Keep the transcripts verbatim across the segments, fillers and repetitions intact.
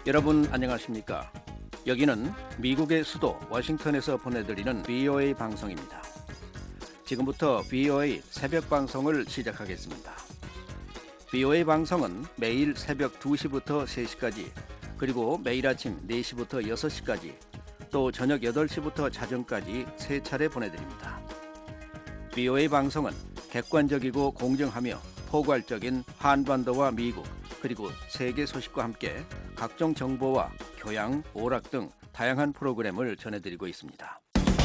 여러분 안녕하십니까? 여기는 미국의 수도 워싱턴에서 보내드리는 브이오에이 방송입니다. 지금부터 브이오에이 새벽 방송을 시작하겠습니다. 브이오에이 방송은 매일 새벽 두 시부터 세 시까지, 그리고 매일 아침 네 시부터 여섯 시까지, 또 저녁 여덟 시부터 자정까지 세 차례 보내드립니다. 브이오에이 방송은 객관적이고 공정하며 포괄적인 한반도와 미국, 그리고 세계 소식과 함께 각종 정보와 교양, 오락 등 다양한 프로그램을 전해드리고 있습니다.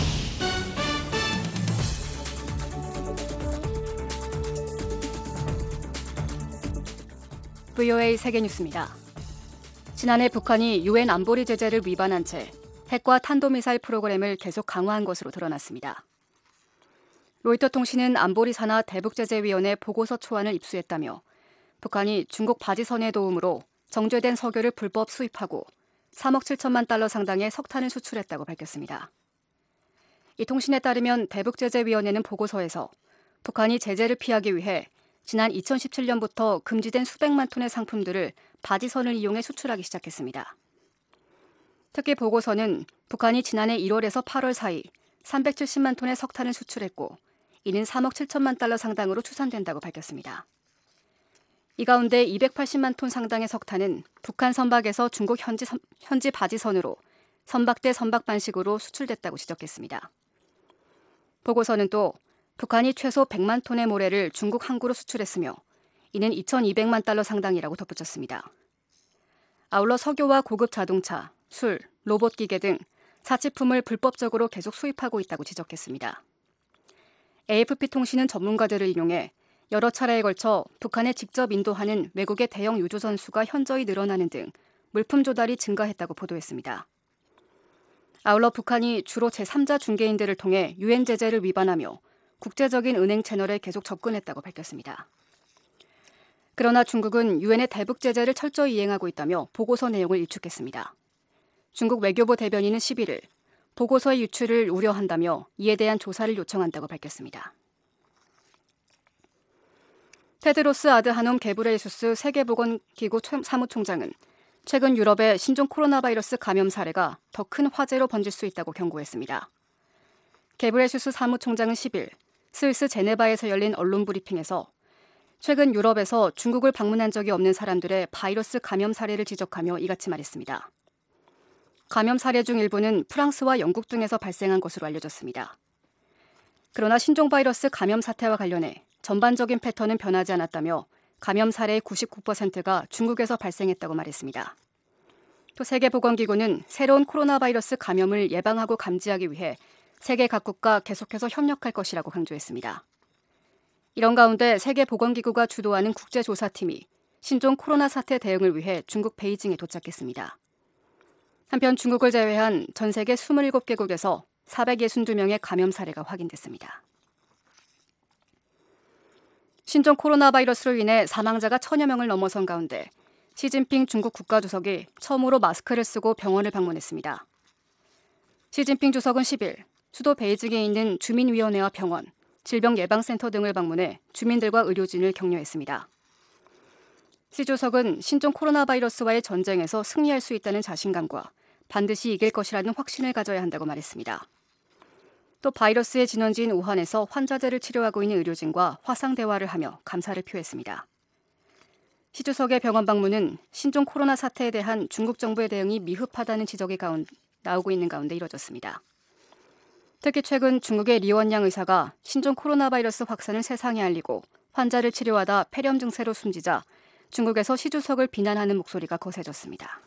브이오에이 세계뉴스입니다. 지난해 북한이 유엔 안보리 제재를 위반한 채 핵과 탄도미사일 프로그램을 계속 강화한 것으로 드러났습니다. 로이터 통신은 안보리 산하 대북제재위원회 보고서 초안을 입수했다며 북한이 중국 바지선의 도움으로 정제된 석유를 불법 수입하고 삼억 칠천만 달러 상당의 석탄을 수출했다고 밝혔습니다. 이 통신에 따르면 대북제재위원회는 보고서에서 북한이 제재를 피하기 위해 지난 이천십칠 년부터 금지된 수백만 톤의 상품들을 바지선을 이용해 수출하기 시작했습니다. 특히 보고서는 북한이 지난해 일월에서 팔월 사이 삼백칠십만 톤의 석탄을 수출했고, 이는 삼억 칠천만 달러 상당으로 추산된다고 밝혔습니다. 이 가운데 이백팔십만 톤 상당의 석탄은 북한 선박에서 중국 현지, 현지 바지선으로 선박대 선박 반식으로 수출됐다고 지적했습니다. 보고서는 또 북한이 최소 백만 톤의 모래를 중국 항구로 수출했으며 이는 이천이백만 달러 상당이라고 덧붙였습니다. 아울러 석유와 고급 자동차, 술, 로봇 기계 등 사치품을 불법적으로 계속 수입하고 있다고 지적했습니다. 에이에프피 통신은 전문가들을 인용해 여러 차례에 걸쳐 북한에 직접 인도하는 외국의 대형 유조선 수가 현저히 늘어나는 등 물품 조달이 증가했다고 보도했습니다. 아울러 북한이 주로 제삼자 중개인들을 통해 유엔 제재를 위반하며 국제적인 은행 채널에 계속 접근했다고 밝혔습니다. 그러나 중국은 유엔의 대북 제재를 철저히 이행하고 있다며 보고서 내용을 일축했습니다. 중국 외교부 대변인은 십일 일 보고서의 유출을 우려한다며 이에 대한 조사를 요청한다고 밝혔습니다. 테드로스 아드하놈 게브레예수스 세계보건기구 사무총장은 최근 유럽의 신종 코로나 바이러스 감염 사례가 더 큰 화재로 번질 수 있다고 경고했습니다. 게브레예수스 사무총장은 십일 일 스위스 제네바에서 열린 언론 브리핑에서 최근 유럽에서 중국을 방문한 적이 없는 사람들의 바이러스 감염 사례를 지적하며 이같이 말했습니다. 감염 사례 중 일부는 프랑스와 영국 등에서 발생한 것으로 알려졌습니다. 그러나 신종 바이러스 감염 사태와 관련해 전반적인 패턴은 변하지 않았다며 감염 사례의 구십구 퍼센트가 중국에서 발생했다고 말했습니다. 또 세계보건기구는 새로운 코로나 바이러스 감염을 예방하고 감지하기 위해 세계 각국과 계속해서 협력할 것이라고 강조했습니다. 이런 가운데 세계보건기구가 주도하는 국제조사팀이 신종 코로나 사태 대응을 위해 중국 베이징에 도착했습니다. 한편 중국을 제외한 전 세계 이십칠 개국에서 사백육십이 명의 감염 사례가 확인됐습니다. 신종 코로나 바이러스로 인해 사망자가 천여 명을 넘어선 가운데 시진핑 중국 국가주석이 처음으로 마스크를 쓰고 병원을 방문했습니다. 시진핑 주석은 십일 일 수도 베이징에 있는 주민위원회와 병원, 질병예방센터 등을 방문해 주민들과 의료진을 격려했습니다. 시 주석은 신종 코로나 바이러스와의 전쟁에서 승리할 수 있다는 자신감과 반드시 이길 것이라는 확신을 가져야 한다고 말했습니다. 또 바이러스의 진원지인 우한에서 환자들을 치료하고 있는 의료진과 화상 대화를 하며 감사를 표했습니다. 시 주석의 병원 방문은 신종 코로나 사태에 대한 중국 정부의 대응이 미흡하다는 지적이 가운, 나오고 있는 가운데 이뤄졌습니다. 특히 최근 중국의 리원양 의사가 신종 코로나 바이러스 확산을 세상에 알리고 환자를 치료하다 폐렴 증세로 숨지자 중국에서 시 주석을 비난하는 목소리가 거세졌습니다.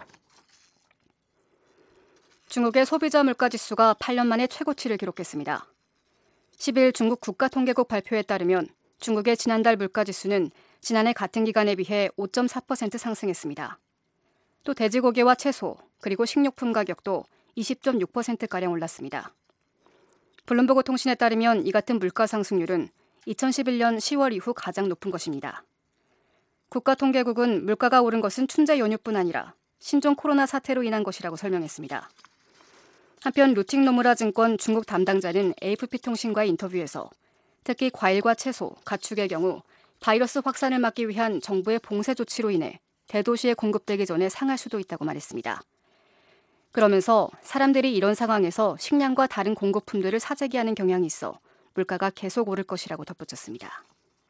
중국의 소비자 물가지수가 팔 년 만에 최고치를 기록했습니다. 십일 일 중국 국가통계국 발표에 따르면 중국의 지난달 물가지수는 지난해 같은 기간에 비해 오 점 사 퍼센트 상승했습니다. 또 돼지고기와 채소, 그리고 식료품 가격도 이십 점 육 퍼센트가량 올랐습니다. 블룸버그 통신에 따르면 이 같은 물가 상승률은 이천십일 년 시월 이후 가장 높은 것입니다. 국가통계국은 물가가 오른 것은 춘제 연휴뿐 아니라 신종 코로나 사태로 인한 것이라고 설명했습니다. 한편 루팅 노무라 증권 중국 담당자는 에이에프피 통신과의 인터뷰에서 특히 과일과 채소, 가축의 경우 바이러스 확산을 막기 위한 정부의 봉쇄 조치로 인해 대도시에 공급되기 전에 상할 수도 있다고 말했습니다. 그러면서 사람들이 이런 상황에서 식량과 다른 공급품들을 사재기하는 경향이 있어 물가가 계속 오를 것이라고 덧붙였습니다.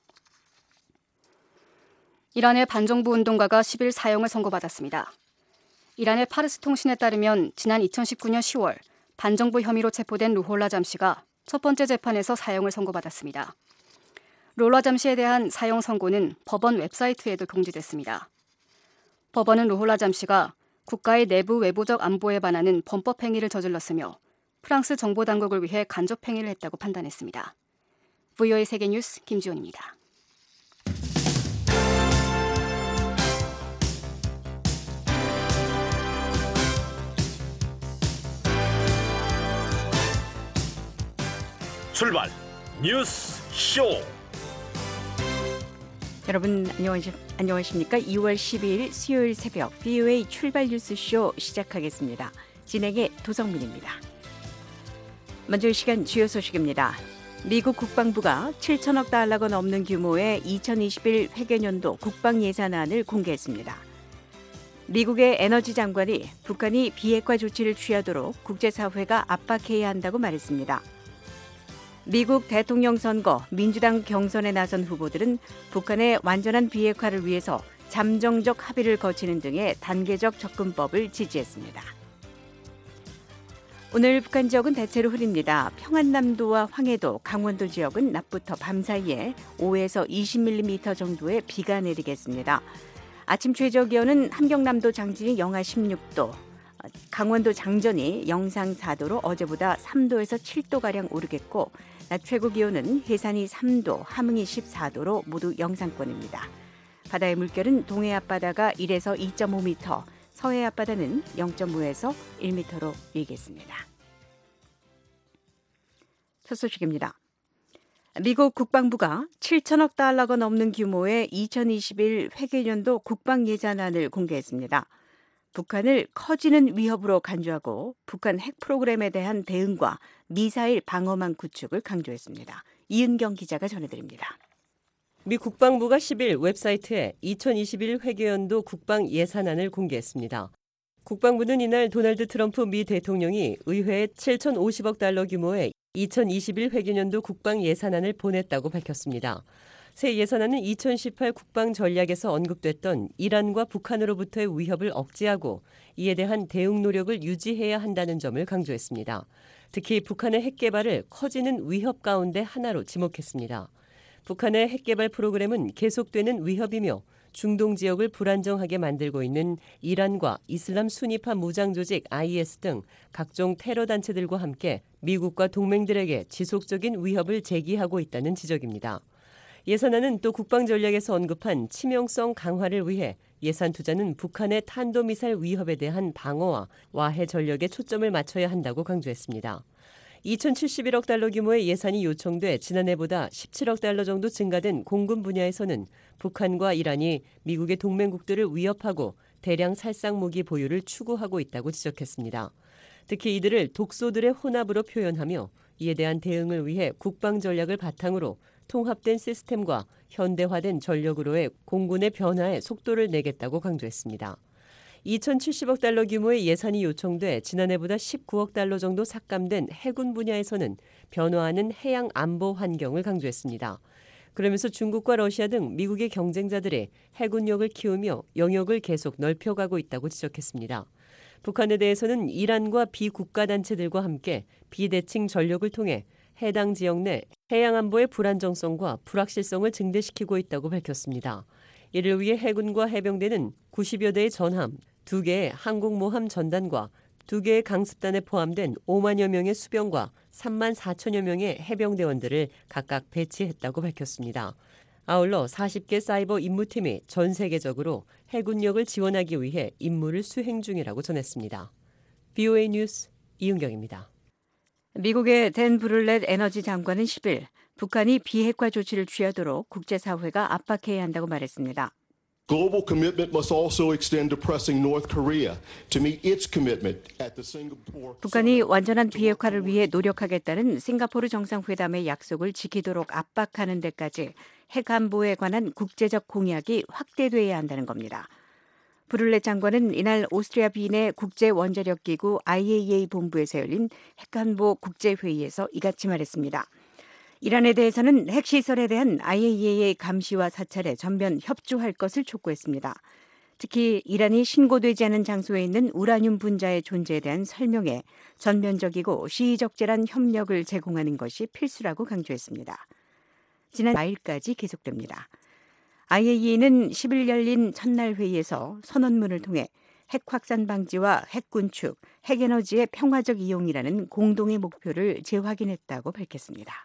이란의 반정부 운동가가 십 일 사형을 선고받았습니다. 이란의 파르스 통신에 따르면 지난 이천십구 년 시월 반정부 혐의로 체포된 루홀라 잠시가 첫 번째 재판에서 사형을 선고받았습니다. 루홀라 잠시에 대한 사형 선고는 법원 웹사이트에도 공지됐습니다. 법원은 루홀라 잠시가 국가의 내부 외부적 안보에 반하는 범법 행위를 저질렀으며 프랑스 정보 당국을 위해 간접 행위를 했다고 판단했습니다. 브이오에이 세계뉴스 김지훈입니다. 출발 뉴스 쇼. 여러분 안녕하십, 안녕하십니까? 이월 십이일 수요일 새벽 브이오에이 출발 뉴스 쇼 시작하겠습니다. 진행의 도성민입니다. 먼저 이 시간 주요 소식입니다. 미국 국방부가 칠천억 달러가 넘는 규모의 이천이십일 회계년도 국방 예산안을 공개했습니다. 미국의 에너지 장관이 북한이 비핵화 조치를 취하도록 국제사회가 압박해야 한다고 말했습니다. 미국 대통령 선거, 민주당 경선에 나선 후보들은 북한의 완전한 비핵화를 위해서 잠정적 합의를 거치는 등의 단계적 접근법을 지지했습니다. 오늘 북한 지역은 대체로 흐립니다. 평안남도와 황해도, 강원도 지역은 낮부터 밤 사이에 오에서 이십 밀리미터 정도의 비가 내리겠습니다. 아침 최저 기온은 함경남도 장진이 영하 십육 도, 강원도 장전이 영상 사 도로 어제보다 삼 도에서 칠 도가량 오르겠고 낮 최고 기온은 해산이 삼 도, 함흥이 십사 도로 모두 영상권입니다. 바다의 물결은 동해 앞바다가 일에서 이 점 오 미터, 서해 앞바다는 영 점 오에서 일 미터로 일겠습니다. 첫 소식입니다. 미국 국방부가 칠천억 달러가 넘는 규모의 이천이십일 회계년도 국방 예산안을 공개했습니다. 북한을 커지는 위협으로 간주하고 북한 핵 프로그램에 대한 대응과 미사일 방어망 구축을 강조했습니다. 이은경 기자가 전해드립니다. 미 국방부가 십 일 웹사이트에 이천이십일 회계연도 국방 예산안을 공개했습니다. 국방부는 이날 도널드 트럼프 미 대통령이 의회에 칠천오십억 달러 규모의 이천이십일 회계연도 국방 예산안을 보냈다고 밝혔습니다. 새 예산안은 이천십팔 국방 전략에서 언급됐던 이란과 북한으로부터의 위협을 억제하고 이에 대한 대응 노력을 유지해야 한다는 점을 강조했습니다. 특히 북한의 핵 개발을 커지는 위협 가운데 하나로 지목했습니다. 북한의 핵 개발 프로그램은 계속되는 위협이며 중동 지역을 불안정하게 만들고 있는 이란과 이슬람 순위파 무장 조직 아이에스 등 각종 테러 단체들과 함께 미국과 동맹들에게 지속적인 위협을 제기하고 있다는 지적입니다. 예산안은 또 국방 전략에서 언급한 치명성 강화를 위해 예산 투자는 북한의 탄도미사일 위협에 대한 방어와 와해 전력에 초점을 맞춰야 한다고 강조했습니다. 이천칠십일억 달러 규모의 예산이 요청돼 지난해보다 십칠억 달러 정도 증가된 공군 분야에서는 북한과 이란이 미국의 동맹국들을 위협하고 대량 살상 무기 보유를 추구하고 있다고 지적했습니다. 특히 이들을 독소들의 혼합으로 표현하며 이에 대한 대응을 위해 국방 전략을 바탕으로 통합된 시스템과 현대화된 전력으로의 공군의 변화에 속도를 내겠다고 강조했습니다. 이천칠십억 달러 규모의 예산이 요청돼 지난해보다 십구억 달러 정도 삭감된 해군 분야에서는 변화하는 해양 안보 환경을 강조했습니다. 그러면서 중국과 러시아 등 미국의 경쟁자들이 해군력을 키우며 영역을 계속 넓혀가고 있다고 지적했습니다. 북한에 대해서는 이란과 비국가 단체들과 함께 비대칭 전력을 통해 해당 지역 내 해양 안보의 불안정성과 불확실성을 증대시키고 있다고 밝혔습니다. 이를 위해 해군과 해병대는 구십여 대의 전함, 두 개의 항공모함 전단과 두 개의 강습단에 포함된 오만여 명의 수병과 삼만 사천여 명의 해병대원들을 각각 배치했다고 밝혔습니다. 아울러 사십 개 사이버 임무팀이 전 세계적으로 해군력을 지원하기 위해 임무를 수행 중이라고 전했습니다. 브이오에이 뉴스 이은경입니다. 미국의 댄 브룰렛 에너지 장관은 십 일 북한이 비핵화 조치를 취하도록 국제사회가 압박해야 한다고 말했습니다. Global commitment must also extend to pressing North Korea to meet its commitment at the Singapore. 북한이 완전한 비핵화를 위해 노력하겠다는 싱가포르 정상회담의 약속을 지키도록 압박하는 데까지 핵 안보에 관한 국제적 공약이 확대돼야 한다는 겁니다. 브룰레 장관은 이날 오스트리아 빈의 국제원자력기구 아이에이이에이 본부에서 열린 핵안보 국제회의에서 이같이 말했습니다. 이란에 대해서는 핵시설에 대한 아이에이이에이의 감시와 사찰에 전면 협조할 것을 촉구했습니다. 특히 이란이 신고되지 않은 장소에 있는 우라늄 분자의 존재에 대한 설명에 전면적이고 시의적절한 협력을 제공하는 것이 필수라고 강조했습니다. 지난 사일까지 계속됩니다. 아이에이이에이는 십 일 열린 첫날 회의에서 선언문을 통해 핵 확산 방지와 핵 군축, 핵에너지의 평화적 이용이라는 공동의 목표를 재확인했다고 밝혔습니다.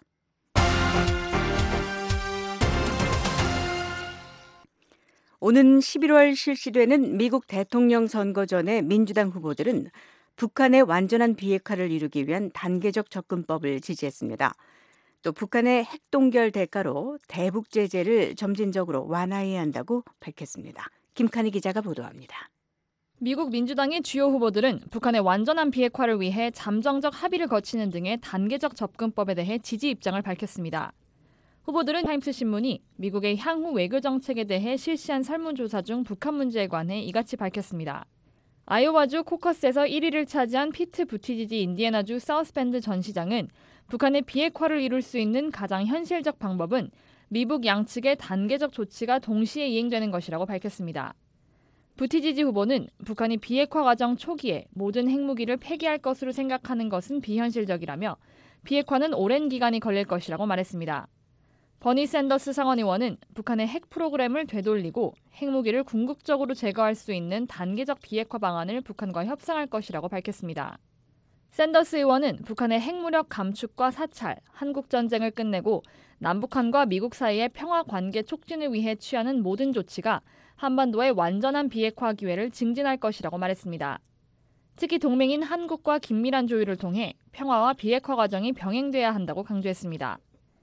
오는 십일월 실시되는 미국 대통령 선거 전에 민주당 후보들은 북한의 완전한 비핵화를 이루기 위한 단계적 접근법을 지지했습니다. 또 북한의 핵동결 대가로 대북 제재를 점진적으로 완화해야 한다고 밝혔습니다. 김칸희 기자가 보도합니다. 미국 민주당의 주요 후보들은 북한의 완전한 비핵화를 위해 잠정적 합의를 거치는 등의 단계적 접근법에 대해 지지 입장을 밝혔습니다. 후보들은 타임스 신문이 미국의 향후 외교 정책에 대해 실시한 설문조사 중 북한 문제에 관해 이같이 밝혔습니다. 아이오와주 코커스에서 일 위를 차지한 피트 부티지지 인디애나주 사우스밴드 전 시장은 북한의 비핵화를 이룰 수 있는 가장 현실적 방법은 미북 양측의 단계적 조치가 동시에 이행되는 것이라고 밝혔습니다. 부티지지 후보는 북한이 비핵화 과정 초기에 모든 핵무기를 폐기할 것으로 생각하는 것은 비현실적이라며 비핵화는 오랜 기간이 걸릴 것이라고 말했습니다. 버니 샌더스 상원의원은 북한의 핵 프로그램을 되돌리고 핵무기를 궁극적으로 제거할 수 있는 단계적 비핵화 방안을 북한과 협상할 것이라고 밝혔습니다. 샌더스 의원은 북한의 핵무력 감축과 사찰, 한국전쟁을 끝내고 남북한과 미국 사이의 평화 관계 촉진을 위해 취하는 모든 조치가 한반도의 완전한 비핵화 기회를 증진할 것이라고 말했습니다. 특히 동맹인 한국과 긴밀한 조율을 통해 평화와 비핵화 과정이 병행돼야 한다고 강조했습니다.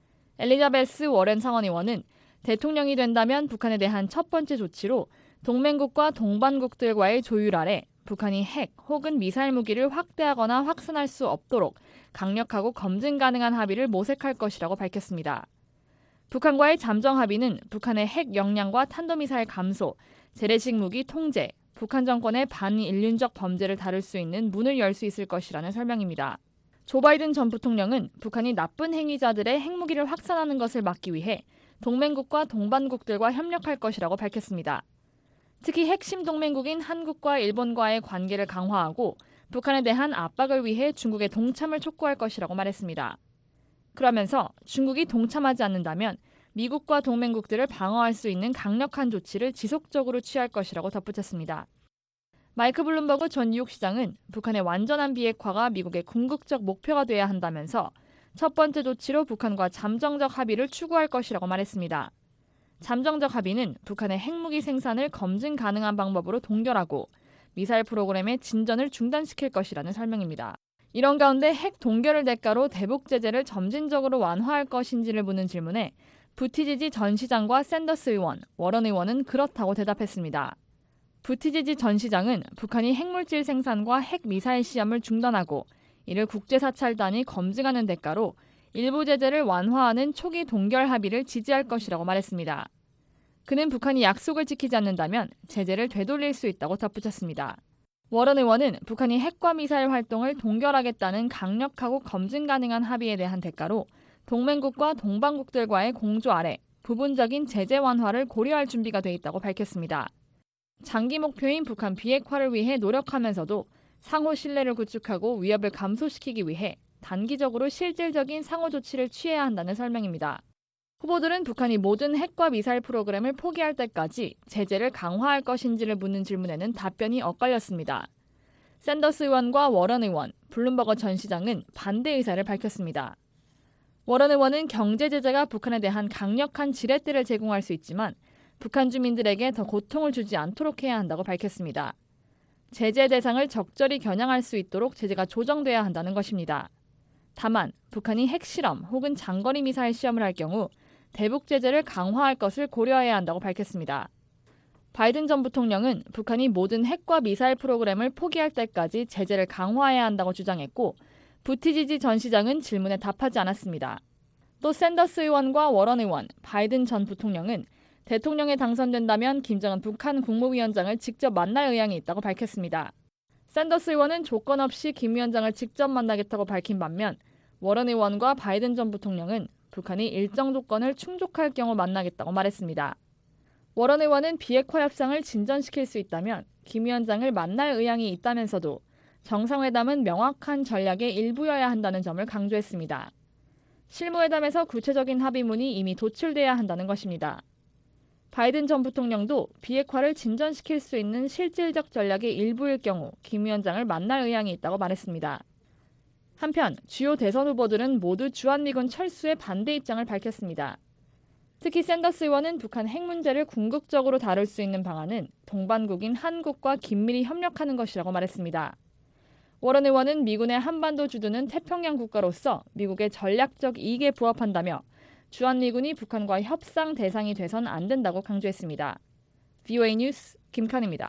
엘리자베스 워렌 상원의원은 대통령이 된다면 북한에 대한 첫 번째 조치로 동맹국과 동반국들과의 조율 아래 북한이 핵 혹은 미사일 무기를 확대하거나 확산할 수 없도록 강력하고 검증 가능한 합의를 모색할 것이라고 밝혔습니다. 북한과의 잠정 합의는 북한의 핵 역량과 탄도미사일 감소, 재래식 무기 통제, 북한 정권의 반인륜적 범죄를 다룰 수 있는 문을 열 수 있을 것이라는 설명입니다. 조 바이든 전 부통령은 북한이 나쁜 행위자들의 핵무기를 확산하는 것을 막기 위해 동맹국과 동반국들과 협력할 것이라고 밝혔습니다. 특히 핵심 동맹국인 한국과 일본과의 관계를 강화하고 북한에 대한 압박을 위해 중국의 동참을 촉구할 것이라고 말했습니다. 그러면서 중국이 동참하지 않는다면 미국과 동맹국들을 방어할 수 있는 강력한 조치를 지속적으로 취할 것이라고 덧붙였습니다. 마이크 블룸버그 전 뉴욕시장은 북한의 완전한 비핵화가 미국의 궁극적 목표가 돼야 한다면서 첫 번째 조치로 북한과 잠정적 합의를 추구할 것이라고 말했습니다. 잠정적 합의는 북한의 핵무기 생산을 검증 가능한 방법으로 동결하고 미사일 프로그램의 진전을 중단시킬 것이라는 설명입니다. 이런 가운데 핵 동결을 대가로 대북 제재를 점진적으로 완화할 것인지를 묻는 질문에 부티지지 전 시장과 샌더스 의원, 워런 의원은 그렇다고 대답했습니다. 부티지지 전 시장은 북한이 핵물질 생산과 핵미사일 시험을 중단하고 이를 국제사찰단이 검증하는 대가로 일부 제재를 완화하는 초기 동결 합의를 지지할 것이라고 말했습니다. 그는 북한이 약속을 지키지 않는다면 제재를 되돌릴 수 있다고 덧붙였습니다. 워런 의원은 북한이 핵과 미사일 활동을 동결하겠다는 강력하고 검증 가능한 합의에 대한 대가로 동맹국과 동반국들과의 공조 아래 부분적인 제재 완화를 고려할 준비가 돼 있다고 밝혔습니다. 장기 목표인 북한 비핵화를 위해 노력하면서도 상호 신뢰를 구축하고 위협을 감소시키기 위해 단기적으로 실질적인 상호 조치를 취해야 한다는 설명입니다. 후보들은 북한이 모든 핵과 미사일 프로그램을 포기할 때까지 제재를 강화할 것인지를 묻는 질문에는 답변이 엇갈렸습니다. 샌더스 의원과 워런 의원, 블룸버거 전 시장은 반대 의사를 밝혔습니다. 워런 의원은 경제 제재가 북한에 대한 강력한 지렛대를 제공할 수 있지만 북한 주민들에게 더 고통을 주지 않도록 해야 한다고 밝혔습니다. 제재 대상을 적절히 겨냥할 수 있도록 제재가 조정돼야 한다는 것입니다. 다만 북한이 핵실험 혹은 장거리 미사일 시험을 할 경우 대북 제재를 강화할 것을 고려해야 한다고 밝혔습니다. 바이든 전 부통령은 북한이 모든 핵과 미사일 프로그램을 포기할 때까지 제재를 강화해야 한다고 주장했고 부티지지 전 시장은 질문에 답하지 않았습니다. 또 샌더스 의원과 워런 의원, 바이든 전 부통령은 대통령에 당선된다면 김정은 북한 국무위원장을 직접 만날 의향이 있다고 밝혔습니다. 샌더스 의원은 조건 없이 김 위원장을 직접 만나겠다고 밝힌 반면 워런 의원과 바이든 전 부통령은 북한이 일정 조건을 충족할 경우 만나겠다고 말했습니다. 워런 의원은 비핵화 협상을 진전시킬 수 있다면 김 위원장을 만날 의향이 있다면서도 정상회담은 명확한 전략의 일부여야 한다는 점을 강조했습니다. 실무회담에서 구체적인 합의문이 이미 도출돼야 한다는 것입니다. 바이든 전 부통령도 비핵화를 진전시킬 수 있는 실질적 전략의 일부일 경우 김 위원장을 만날 의향이 있다고 말했습니다. 한편 주요 대선 후보들은 모두 주한미군 철수에 반대 입장을 밝혔습니다. 특히 샌더스 의원은 북한 핵 문제를 궁극적으로 다룰 수 있는 방안은 동반국인 한국과 긴밀히 협력하는 것이라고 말했습니다. 워런 의원은 미군의 한반도 주도는 태평양 국가로서 미국의 전략적 이익에 부합한다며 주한미군이 북한과 협상 대상이 돼선 안 된다고 강조했습니다. 브이오에이 뉴스 김칸입니다.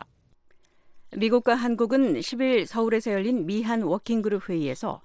미국과 한국은 십일 서울에서 열린 미한 워킹그룹 회의에서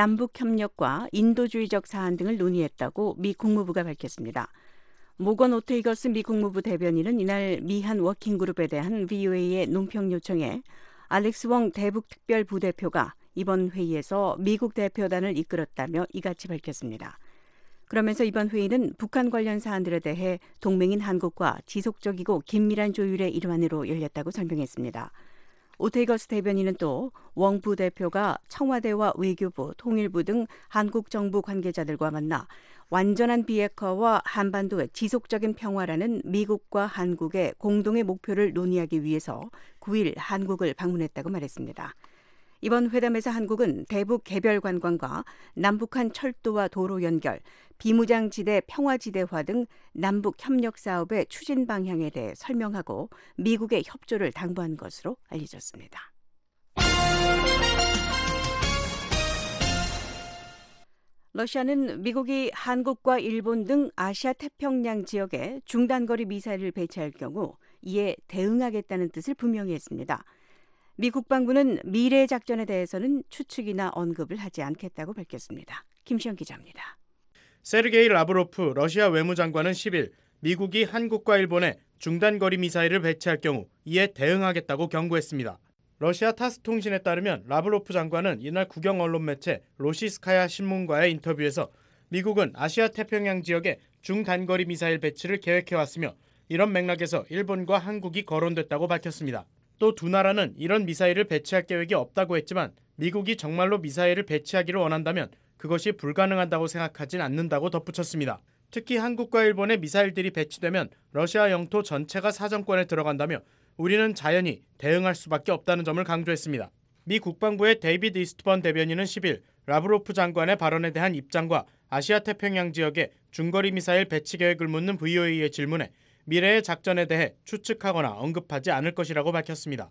남북협력과 인도주의적 사안 등을 논의했다고 미 국무부가 밝혔습니다. 모건 오테이거스 미 국무부 대변인은 이날 미한 워킹그룹에 대한 브이오에이의 논평 요청에 알렉스 웡 대북특별 부대표가 이번 회의에서 미국 대표단을 이끌었다며 이같이 밝혔습니다. 그러면서 이번 회의는 북한 관련 사안들에 대해 동맹인 한국과 지속적이고 긴밀한 조율의 일환으로 열렸다고 설명했습니다. 오테이거스 대변인은 또 웡 부대표가 청와대와 외교부, 통일부 등 한국 정부 관계자들과 만나 완전한 비핵화와 한반도의 지속적인 평화라는 미국과 한국의 공동의 목표를 논의하기 위해서 구일 한국을 방문했다고 말했습니다. 이번 회담에서 한국은 대북 개별 관광과 남북한 철도와 도로 연결, 비무장지대 평화지대화 등 남북 협력 사업의 추진 방향에 대해 설명하고 미국의 협조를 당부한 것으로 알려졌습니다. 러시아는 미국이 한국과 일본 등 아시아 태평양 지역에 중단거리 미사일을 배치할 경우 이에 대응하겠다는 뜻을 분명히 했습니다. 미 국방부는 미래 작전에 대해서는 추측이나 언급을 하지 않겠다고 밝혔습니다. 김시영 기자입니다. 세르게이 라브로프 러시아 외무장관은 십일 미국이 한국과 일본에 중단거리 미사일을 배치할 경우 이에 대응하겠다고 경고했습니다. 러시아 타스 통신에 따르면 라브로프 장관은 이날 국영 언론 매체 로시스카야 신문과의 인터뷰에서 미국은 아시아 태평양 지역에 중단거리 미사일 배치를 계획해왔으며 이런 맥락에서 일본과 한국이 거론됐다고 밝혔습니다. 또 두 나라는 이런 미사일을 배치할 계획이 없다고 했지만 미국이 정말로 미사일을 배치하기를 원한다면 그것이 불가능하다고 생각하진 않는다고 덧붙였습니다. 특히 한국과 일본의 미사일들이 배치되면 러시아 영토 전체가 사정권에 들어간다며 우리는 자연히 대응할 수밖에 없다는 점을 강조했습니다. 미 국방부의 데이비드 이스트번 대변인은 십일 라브로프 장관의 발언에 대한 입장과 아시아 태평양 지역의 중거리 미사일 배치 계획을 묻는 브이오에이의 질문에 미래의 작전에 대해 추측하거나 언급하지 않을 것이라고 밝혔습니다.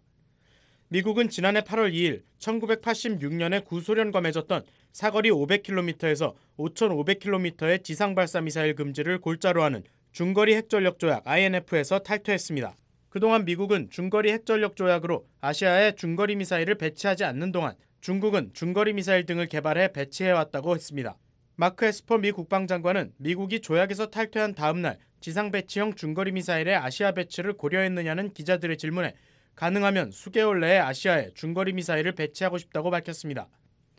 미국은 지난해 팔월 이일 천구백팔십육 년에 구소련과 맺었던 사거리 오백 킬로미터에서 오천오백 킬로미터의 지상 발사 미사일 금지를 골자로 하는 중거리 핵전력 조약 아이엔에프에서 탈퇴했습니다. 그동안 미국은 중거리 핵전력 조약으로 아시아에 중거리 미사일을 배치하지 않는 동안 중국은 중거리 미사일 등을 개발해 배치해왔다고 했습니다. 마크 에스퍼 미 국방장관은 미국이 조약에서 탈퇴한 다음 날 지상 배치형 중거리 미사일의 아시아 배치를 고려했느냐는 기자들의 질문에 가능하면 수개월 내에 아시아에 중거리 미사일을 배치하고 싶다고 밝혔습니다.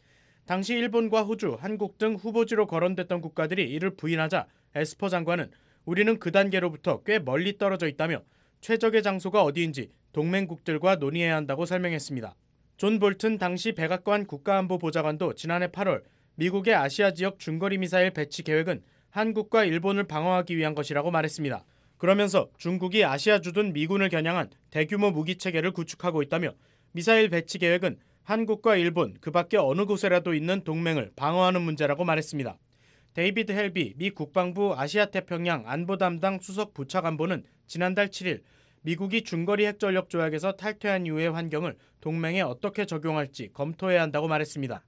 당시 일본과 호주, 한국 등 후보지로 거론됐던 국가들이 이를 부인하자 에스퍼 장관은 우리는 그 단계로부터 꽤 멀리 떨어져 있다며 최적의 장소가 어디인지 동맹국들과 논의해야 한다고 설명했습니다. 존 볼튼 당시 백악관 국가안보보좌관도 지난해 팔월 미국의 아시아 지역 중거리 미사일 배치 계획은 한국과 일본을 방어하기 위한 것이라고 말했습니다. 그러면서 중국이 아시아 주둔 미군을 겨냥한 대규모 무기 체계를 구축하고 있다며 미사일 배치 계획은 한국과 일본 그 밖에 어느 곳에라도 있는 동맹을 방어하는 문제라고 말했습니다. 데이비드 헬비 미 국방부 아시아 태평양 안보 담당 수석 부차관보는 지난달 칠일 미국이 중거리 핵전력 조약에서 탈퇴한 이후의 환경을 동맹에 어떻게 적용할지 검토해야 한다고 말했습니다.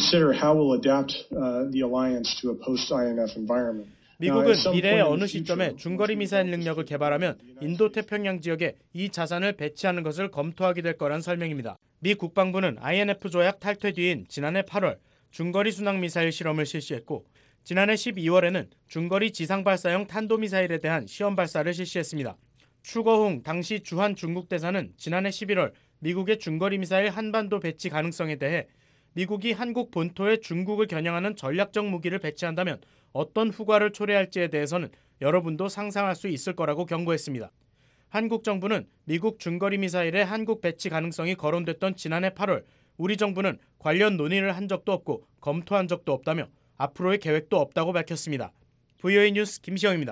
미국은 미래의 어느 시점에 중거리 미사일 능력을 개발하면 인도태평양 지역에 이 자산을 배치하는 것을 검토하게 될 거란 설명입니다. 미 국방부는 아이엔에프 조약 탈퇴 뒤인 지난해 팔월 중거리 순항 미사일 실험을 실시했고 지난해 십이월에는 중거리 지상발사형 탄도미사일에 대한 시험 발사를 실시했습니다. 추거홍 당시 주한 중국 대사는 지난해 십일월 미국의 중거리 미사일 한반도 배치 가능성에 대해 미국이 한국 본토에 중국을 겨냥하는 전략적 무기를 배치한다면 어떤 후과를 초래할지에 대해서는 여러분도 상상할 수 있을 거라고 경고했습니다. 한국 정부는 미국 중거리 미사일의 한국 배치 가능성이 거론됐던 지난해 팔월 우리 정부는 관련 논의를 한 적도 없고 검토한 적도 없다며 앞으로의 계획도 없다고 밝혔습니다. 브이오에이 뉴스 김시영입니다.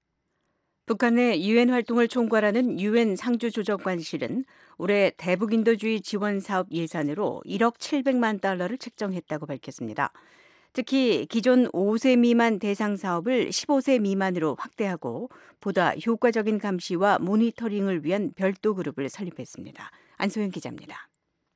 북한의 유엔 활동을 총괄하는 유엔 상주조정관실은 올해 대북인도주의 지원 사업 예산으로 일억 칠백만 달러를 책정했다고 밝혔습니다. 특히 기존 오 세 미만 대상 사업을 십오 세 미만으로 확대하고 보다 효과적인 감시와 모니터링을 위한 별도 그룹을 설립했습니다. 안소영 기자입니다.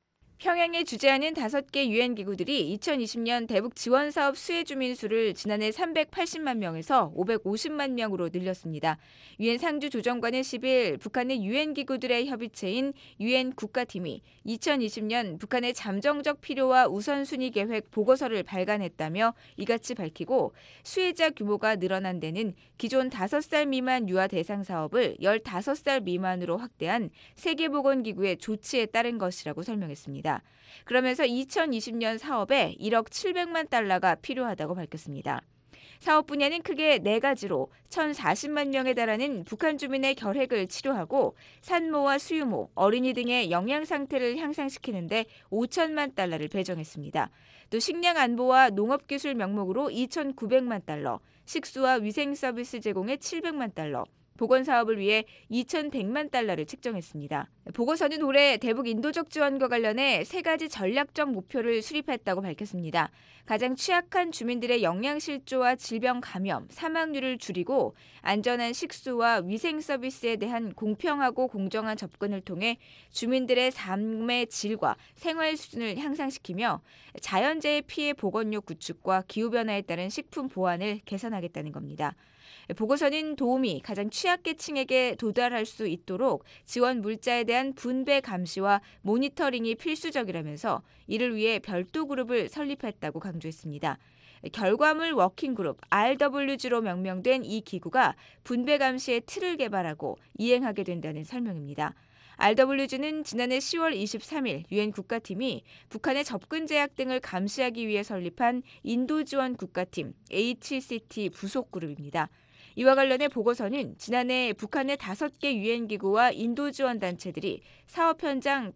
평양에 주재하는 다섯 개 유엔 기구들이 이천이십 년 대북 지원 사업 수혜 주민 수를 지난해 삼백팔십만 명에서 오백오십만 명으로 늘렸습니다. 유엔 상주 조정관은 십일 북한의 유엔 기구들의 협의체인 유엔 국가팀이 이천이십 년 북한의 잠정적 필요와 우선순위 계획 보고서를 발간했다며 이같이 밝히고 수혜자 규모가 늘어난 데는 기존 다섯 살 미만 유아 대상 사업을 열다섯 살 미만으로 확대한 세계보건기구의 조치에 따른 것이라고 설명했습니다. 그러면서 이천이십 년 사업에 일억 칠백만 달러가 필요하다고 밝혔습니다. 사업 분야는 크게 네 가지로 천사십만 명에 달하는 북한 주민의 결핵을 치료하고 산모와 수유모, 어린이 등의 영양 상태를 향상시키는 데 오천만 달러를 배정했습니다. 또 식량 안보와 농업기술 명목으로 이천구백만 달러, 식수와 위생 서비스 제공에 칠백만 달러, 보건 사업을 위해 이천백만 달러를 책정했습니다. 보고서는 올해 대북 인도적 지원과 관련해 세 가지 전략적 목표를 수립했다고 밝혔습니다. 가장 취약한 주민들의 영양실조와 질병 감염, 사망률을 줄이고 안전한 식수와 위생 서비스에 대한 공평하고 공정한 접근을 통해 주민들의 삶의 질과 생활 수준을 향상시키며 자연재해 피해 보건력 구축과 기후변화에 따른 식품 보안을 개선하겠다는 겁니다. 보고서는 도움이 가장 취약계층에게 도달할 수 있도록 지원 물자에 대한 분배 감시와 모니터링이 필수적이라면서 이를 위해 별도 그룹을 설립했다고 강조했습니다. 결과물 워킹그룹 알더블유지로 명명된 이 기구가 분배 감시의 틀을 개발하고 이행하게 된다는 설명입니다. 알더블유지는 지난해 시월 이십삼일 유엔 국가팀이 북한의 접근 제약 등을 감시하기 위해 설립한 인도지원 국가팀 에이치씨티 부속 그룹입니다. 이와 관련해 보고서는 지난해 북한의 다섯 개 유엔 기구와 인도 지원 단체들이 사업 현장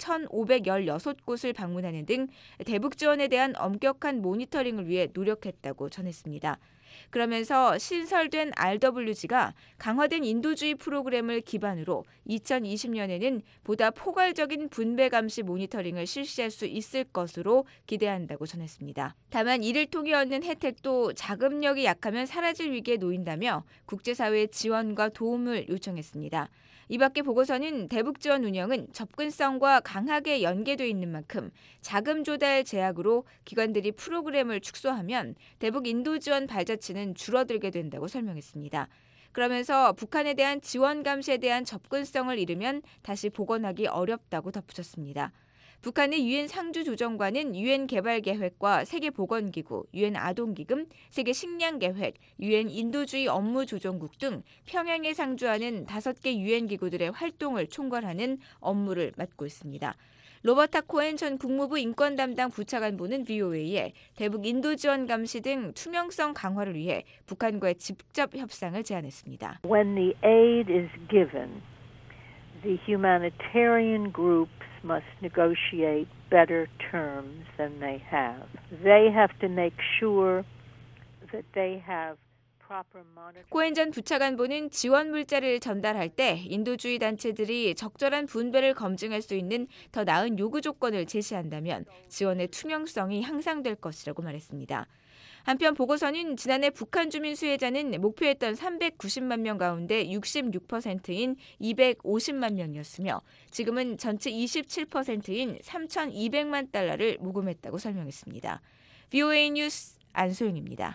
천오백십육 곳을 방문하는 등 대북 지원에 대한 엄격한 모니터링을 위해 노력했다고 전했습니다. 그러면서 신설된 알더블유지가 강화된 인도주의 프로그램을 기반으로 이천이십 년에는 보다 포괄적인 분배 감시 모니터링을 실시할 수 있을 것으로 기대한다고 전했습니다. 다만 이를 통해 얻는 혜택도 자금력이 약하면 사라질 위기에 놓인다며 국제사회의 지원과 도움을 요청했습니다. 이 밖에 보고서는 대북 지원 운영은 접근성과 강하게 연계돼 있는 만큼 자금 조달 제약으로 기관들이 프로그램을 축소하면 대북 인도 지원 발자취는 줄어들게 된다고 설명했습니다. 그러면서 북한에 대한 지원 감시에 대한 접근성을 잃으면 다시 복원하기 어렵다고 덧붙였습니다. 북한의 유엔 상주조정관은 유엔 개발계획과 세계보건기구, 유엔 아동기금, 세계식량계획, 유엔 인도주의 업무조정국 등 평양에 상주하는 다섯 개 유엔 기구들의 활동을 총괄하는 업무를 맡고 있습니다. 로버타 코엔 전 국무부 인권 담당 부차관보는 브이오에이에 대북 인도 지원 감시 등 투명성 강화를 위해 북한과의 직접 협상을 제안했습니다. When the aid is given, the humanitarian groups must negotiate better terms than they have. They have to make sure that they have 코엔 전 부차관보는 지원 물자를 전달할 때 인도주의 단체들이 적절한 분배를 검증할 수 있는 더 나은 요구 조건을 제시한다면 지원의 투명성이 향상될 것이라고 말했습니다. 한편 보고서는 지난해 북한 주민 수혜자는 목표했던 삼백구십만 명 가운데 육십육 퍼센트인 이백오십만 명이었으며 지금은 전체 이십칠 퍼센트인 삼천이백만 달러를 모금했다고 설명했습니다. 브이오에이 뉴스 안소영입니다.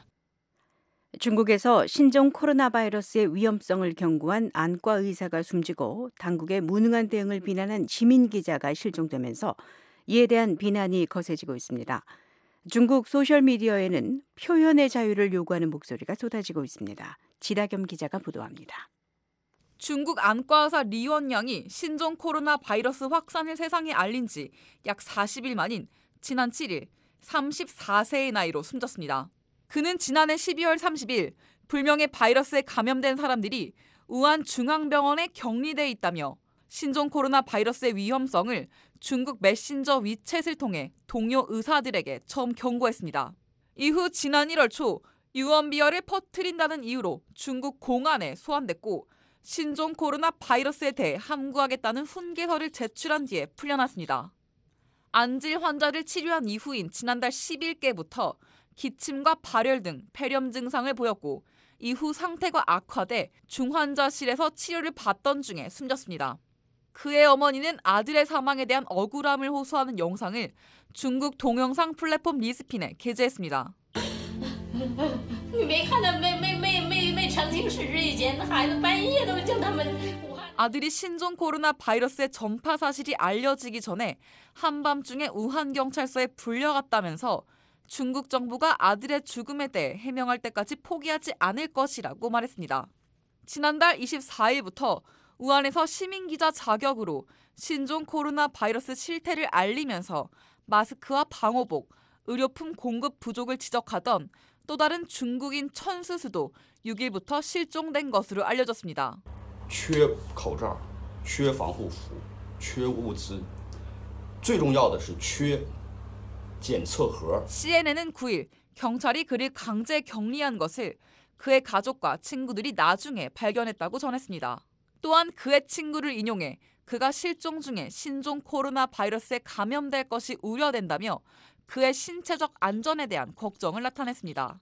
중국에서 신종 코로나 바이러스의 위험성을 경고한 안과 의사가 숨지고 당국의 무능한 대응을 비난한 시민 기자가 실종되면서 이에 대한 비난이 거세지고 있습니다. 중국 소셜미디어에는 표현의 자유를 요구하는 목소리가 쏟아지고 있습니다. 지다겸 기자가 보도합니다. 중국 안과의사 리원양이 신종 코로나 바이러스 확산을 세상에 알린 지 약 사십 일 만인 지난 칠 일 서른네 세의 나이로 숨졌습니다. 그는 지난해 십이월 삼십일 불명의 바이러스에 감염된 사람들이 우한 중앙병원에 격리돼 있다며 신종 코로나 바이러스의 위험성을 중국 메신저 위챗을 통해 동료 의사들에게 처음 경고했습니다. 이후 지난 일월 초 유언비어를 퍼뜨린다는 이유로 중국 공안에 소환됐고 신종 코로나 바이러스에 대해 함구하겠다는 훈계서를 제출한 뒤에 풀려났습니다. 안질 환자를 치료한 이후인 지난달 십 일께부터 기침과 발열 등 폐렴 증상을 보였고 이후 상태가 악화돼 중환자실에서 치료를 받던 중에 숨졌습니다. 그의 어머니는 아들의 사망에 대한 억울함을 호소하는 영상을 중국 동영상 플랫폼 리스핀에 게재했습니다. 아들이 신종 코로나 바이러스의 전파 사실이 알려지기 전에 한밤중에 우한 경찰서에 불려갔다면서 중국 정부가 아들의 죽음에 대해 해명할 때까지 포기하지 않을 것이라고 말했습니다. 지난달 이십사 일부터 우한에서 시민기자 자격으로 신종 코로나 바이러스 실태를 알리면서 마스크와 방호복, 의료품 공급 부족을 지적하던 또 다른 중국인 천수수도 육 일부터 실종된 것으로 알려졌습니다. 缺口罩,缺防护服,缺物资,最重要的是缺检测盒. 씨엔엔은 구 일 경찰이 그를 강제 격리한 것을 그의 가족과 친구들이 나중에 발견했다고 전했습니다. 또한 그의 친구를 인용해 그가 실종 중에 신종 코로나 바이러스에 감염될 것이 우려된다며 그의 신체적 안전에 대한 걱정을 나타냈습니다.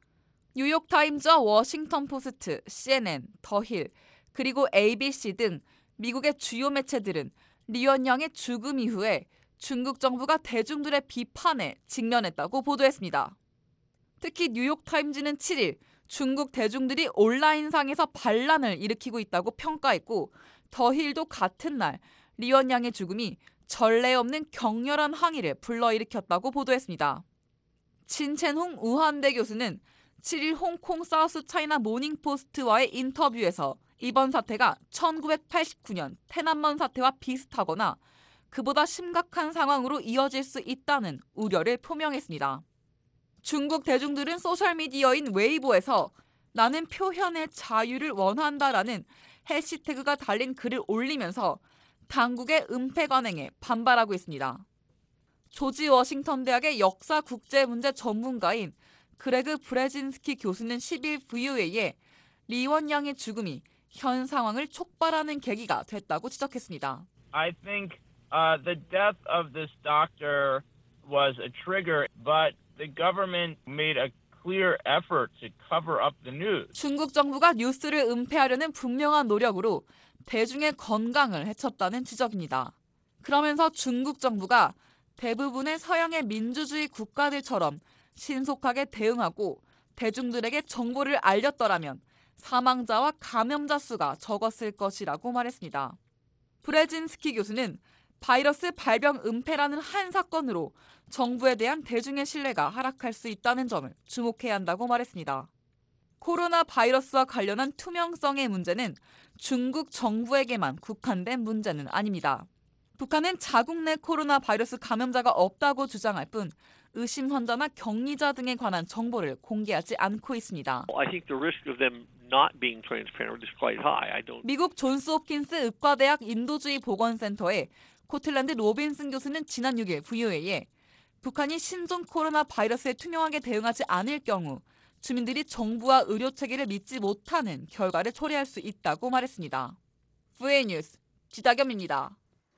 뉴욕타임즈와 워싱턴포스트, 씨엔엔, 더힐, 그리고 에이비씨 등 미국의 주요 매체들은 리원양의 죽음 이후에 중국 정부가 대중들의 비판에 직면했다고 보도했습니다. 특히 뉴욕타임즈는 칠 일 중국 대중들이 온라인상에서 반란을 일으키고 있다고 평가했고 더힐도 같은 날 리원양의 죽음이 전례 없는 격렬한 항의를 불러일으켰다고 보도했습니다. 진첸홍 우한대 교수는 칠 일 홍콩 사우스 차이나 모닝포스트와의 인터뷰에서 이번 사태가 천구백팔십구 년 태난먼 사태와 비슷하거나 그보다 심각한 상황으로 이어질 수 있다는 우려를 표명했습니다. 중국 대중들은 소셜미디어인 웨이보에서 나는 표현의 자유를 원한다라는 해시태그가 달린 글을 올리면서 당국의 은폐 관행에 반발하고 있습니다. 조지 워싱턴 대학의 역사 국제문제 전문가인 그레그 브레진스키 교수는 십 일 브이오에이에 리원양의 죽음이 현 상황을 촉발하는 계기가 됐다고 지적했습니다. I think uh, the death of this doctor was a trigger, but the government made a clear effort to cover up the news. 중국 정부가 뉴스를 은폐하려는 분명한 노력으로 대중의 건강을 해쳤다는 지적입니다. 그러면서 중국 정부가 대부분의 서양의 민주주의 국가들처럼 신속하게 대응하고 대중들에게 정보를 알렸더라면 사망자와 감염자 수가 적었을 것이라고 말했습니다. 브레진스키 교수는 바이러스 발병 은폐라는 한 사건으로 정부에 대한 대중의 신뢰가 하락할 수 있다는 점을 주목해야 한다고 말했습니다. 코로나 바이러스와 관련한 투명성의 문제는 중국 정부에게만 국한된 문제는 아닙니다. 북한은 자국 내 코로나 바이러스 감염자가 없다고 주장할 뿐 의심 환자나 격리자 등에 관한 정보를 공개하지 않고 있습니다. I think the risk of them not being transparent is quite high. I don't. 미국 존스 홉킨스 의과대학 인도주의 보건센터의 코틀랜드 로빈슨 교수는 지난 육 일 브이오에이에 북한이 신종 코로나 바이러스에 투명하게 대응하지 않을 경우 주민들이 정부와 의료 체계를 믿지 못하는 결과를 초래할 수 있다고 말했습니다. 브이오에이 뉴스 지다겸입니다.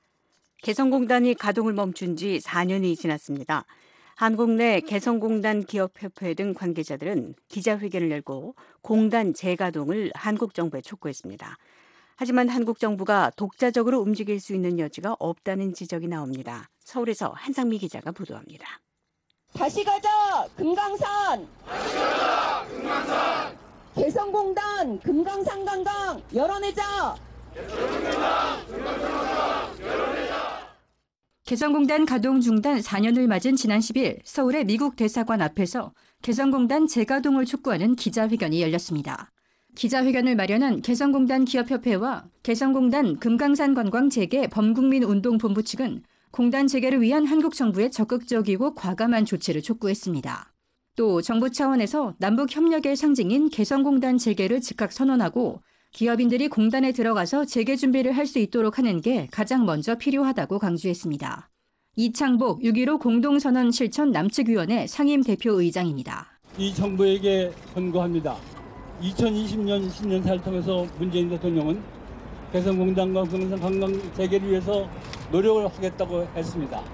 개성공단이 가동을 멈춘 지 사 년이 지났습니다. 한국 내 개성공단 기업협회 등 관계자들은 기자회견을 열고 공단 재가동을 한국 정부에 촉구했습니다. 하지만 한국 정부가 독자적으로 움직일 수 있는 여지가 없다는 지적이 나옵니다. 서울에서 한상미 기자가 보도합니다. 다시 가자 금강산! 다시 가자 금강산! 개성공단 금강산 관광 열어내자! 개성공단 금강산 관광 열어내자! 개성공단 가동 중단 사 년을 맞은 지난 십 일 서울의 미국 대사관 앞에서 개성공단 재가동을 촉구하는 기자회견이 열렸습니다. 기자회견을 마련한 개성공단 기업협회와 개성공단 금강산 관광 재개 범국민운동본부 측은 공단 재개를 위한 한국 정부의 적극적이고 과감한 조치를 촉구했습니다. 또 정부 차원에서 남북 협력의 상징인 개성공단 재개를 즉각 선언하고 기업인들이 공단에 들어가서 재개 준비를 할 수 있도록 하는 게 가장 먼저 필요하다고 강조했습니다. 이창복 육 일오 공동선언 실천 남측위원회 상임대표의장입니다. 이 정부에게 권고합니다. 이천이십 년 신년사를 통해서 문재인 대통령은 개성공단과 금강산 관광 재개를 위해서 노력을 하겠다고 했습니다.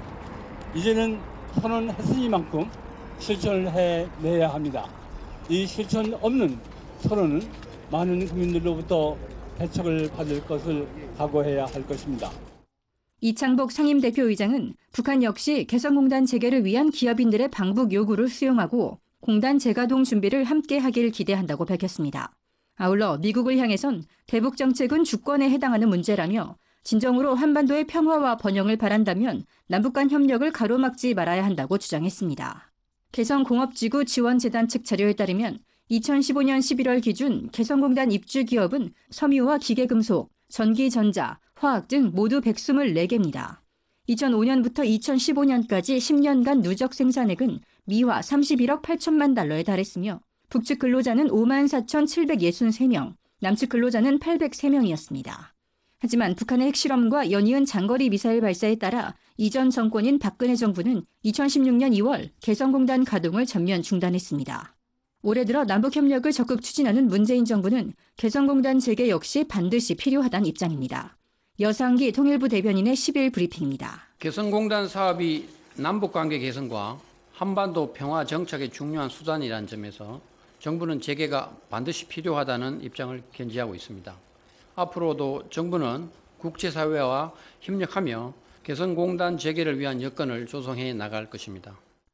이제는 선언했으니만큼 실천을 해내야 합니다. 이 실천 없는 선언은 많은 국민들로부터 대책을 받을 것을 각오해야 할 것입니다. 이창복 상임대표의장은 북한 역시 개성공단 재개를 위한 기업인들의 방북 요구를 수용하고 공단 재가동 준비를 함께 하길 기대한다고 밝혔습니다. 아울러 미국을 향해선 대북 정책은 주권에 해당하는 문제라며 진정으로 한반도의 평화와 번영을 바란다면 남북 간 협력을 가로막지 말아야 한다고 주장했습니다. 개성공업지구 지원재단 측 자료에 따르면 이천십오 년 십일월 기준 개성공단 입주 기업은 섬유와 기계금속, 전기전자, 화학 등 모두 백이십사 개입니다. 이천오 년부터 이천십오 년까지 십 년간 누적 생산액은 미화 삼십일억 팔천만 달러에 달했으며 북측 근로자는 오만 사천칠백육십삼 명, 남측 근로자는 팔백삼 명이었습니다. 하지만 북한의 핵실험과 연이은 장거리 미사일 발사에 따라 이전 정권인 박근혜 정부는 이천십육 년 이월 개성공단 가동을 전면 중단했습니다. 올해 들어 남북협력을 적극 추진하는 문재인 정부는 개성공단 재개 역시 반드시 필요하다는 입장입니다. 여상기 통일부 대변인의 십 일 브리핑입니다. 개성공단 사업이 남북관계 개선과 한반도 평화 정착의 중요한 수단이라는 점에서 정부는 재개가 반드시 필요하다는 입장을 견지하고 있습니다. 앞으로도 정부는 국제사회와 협력하며 개성공단 재개를 위한 여건을 조성해 나갈 것입니다.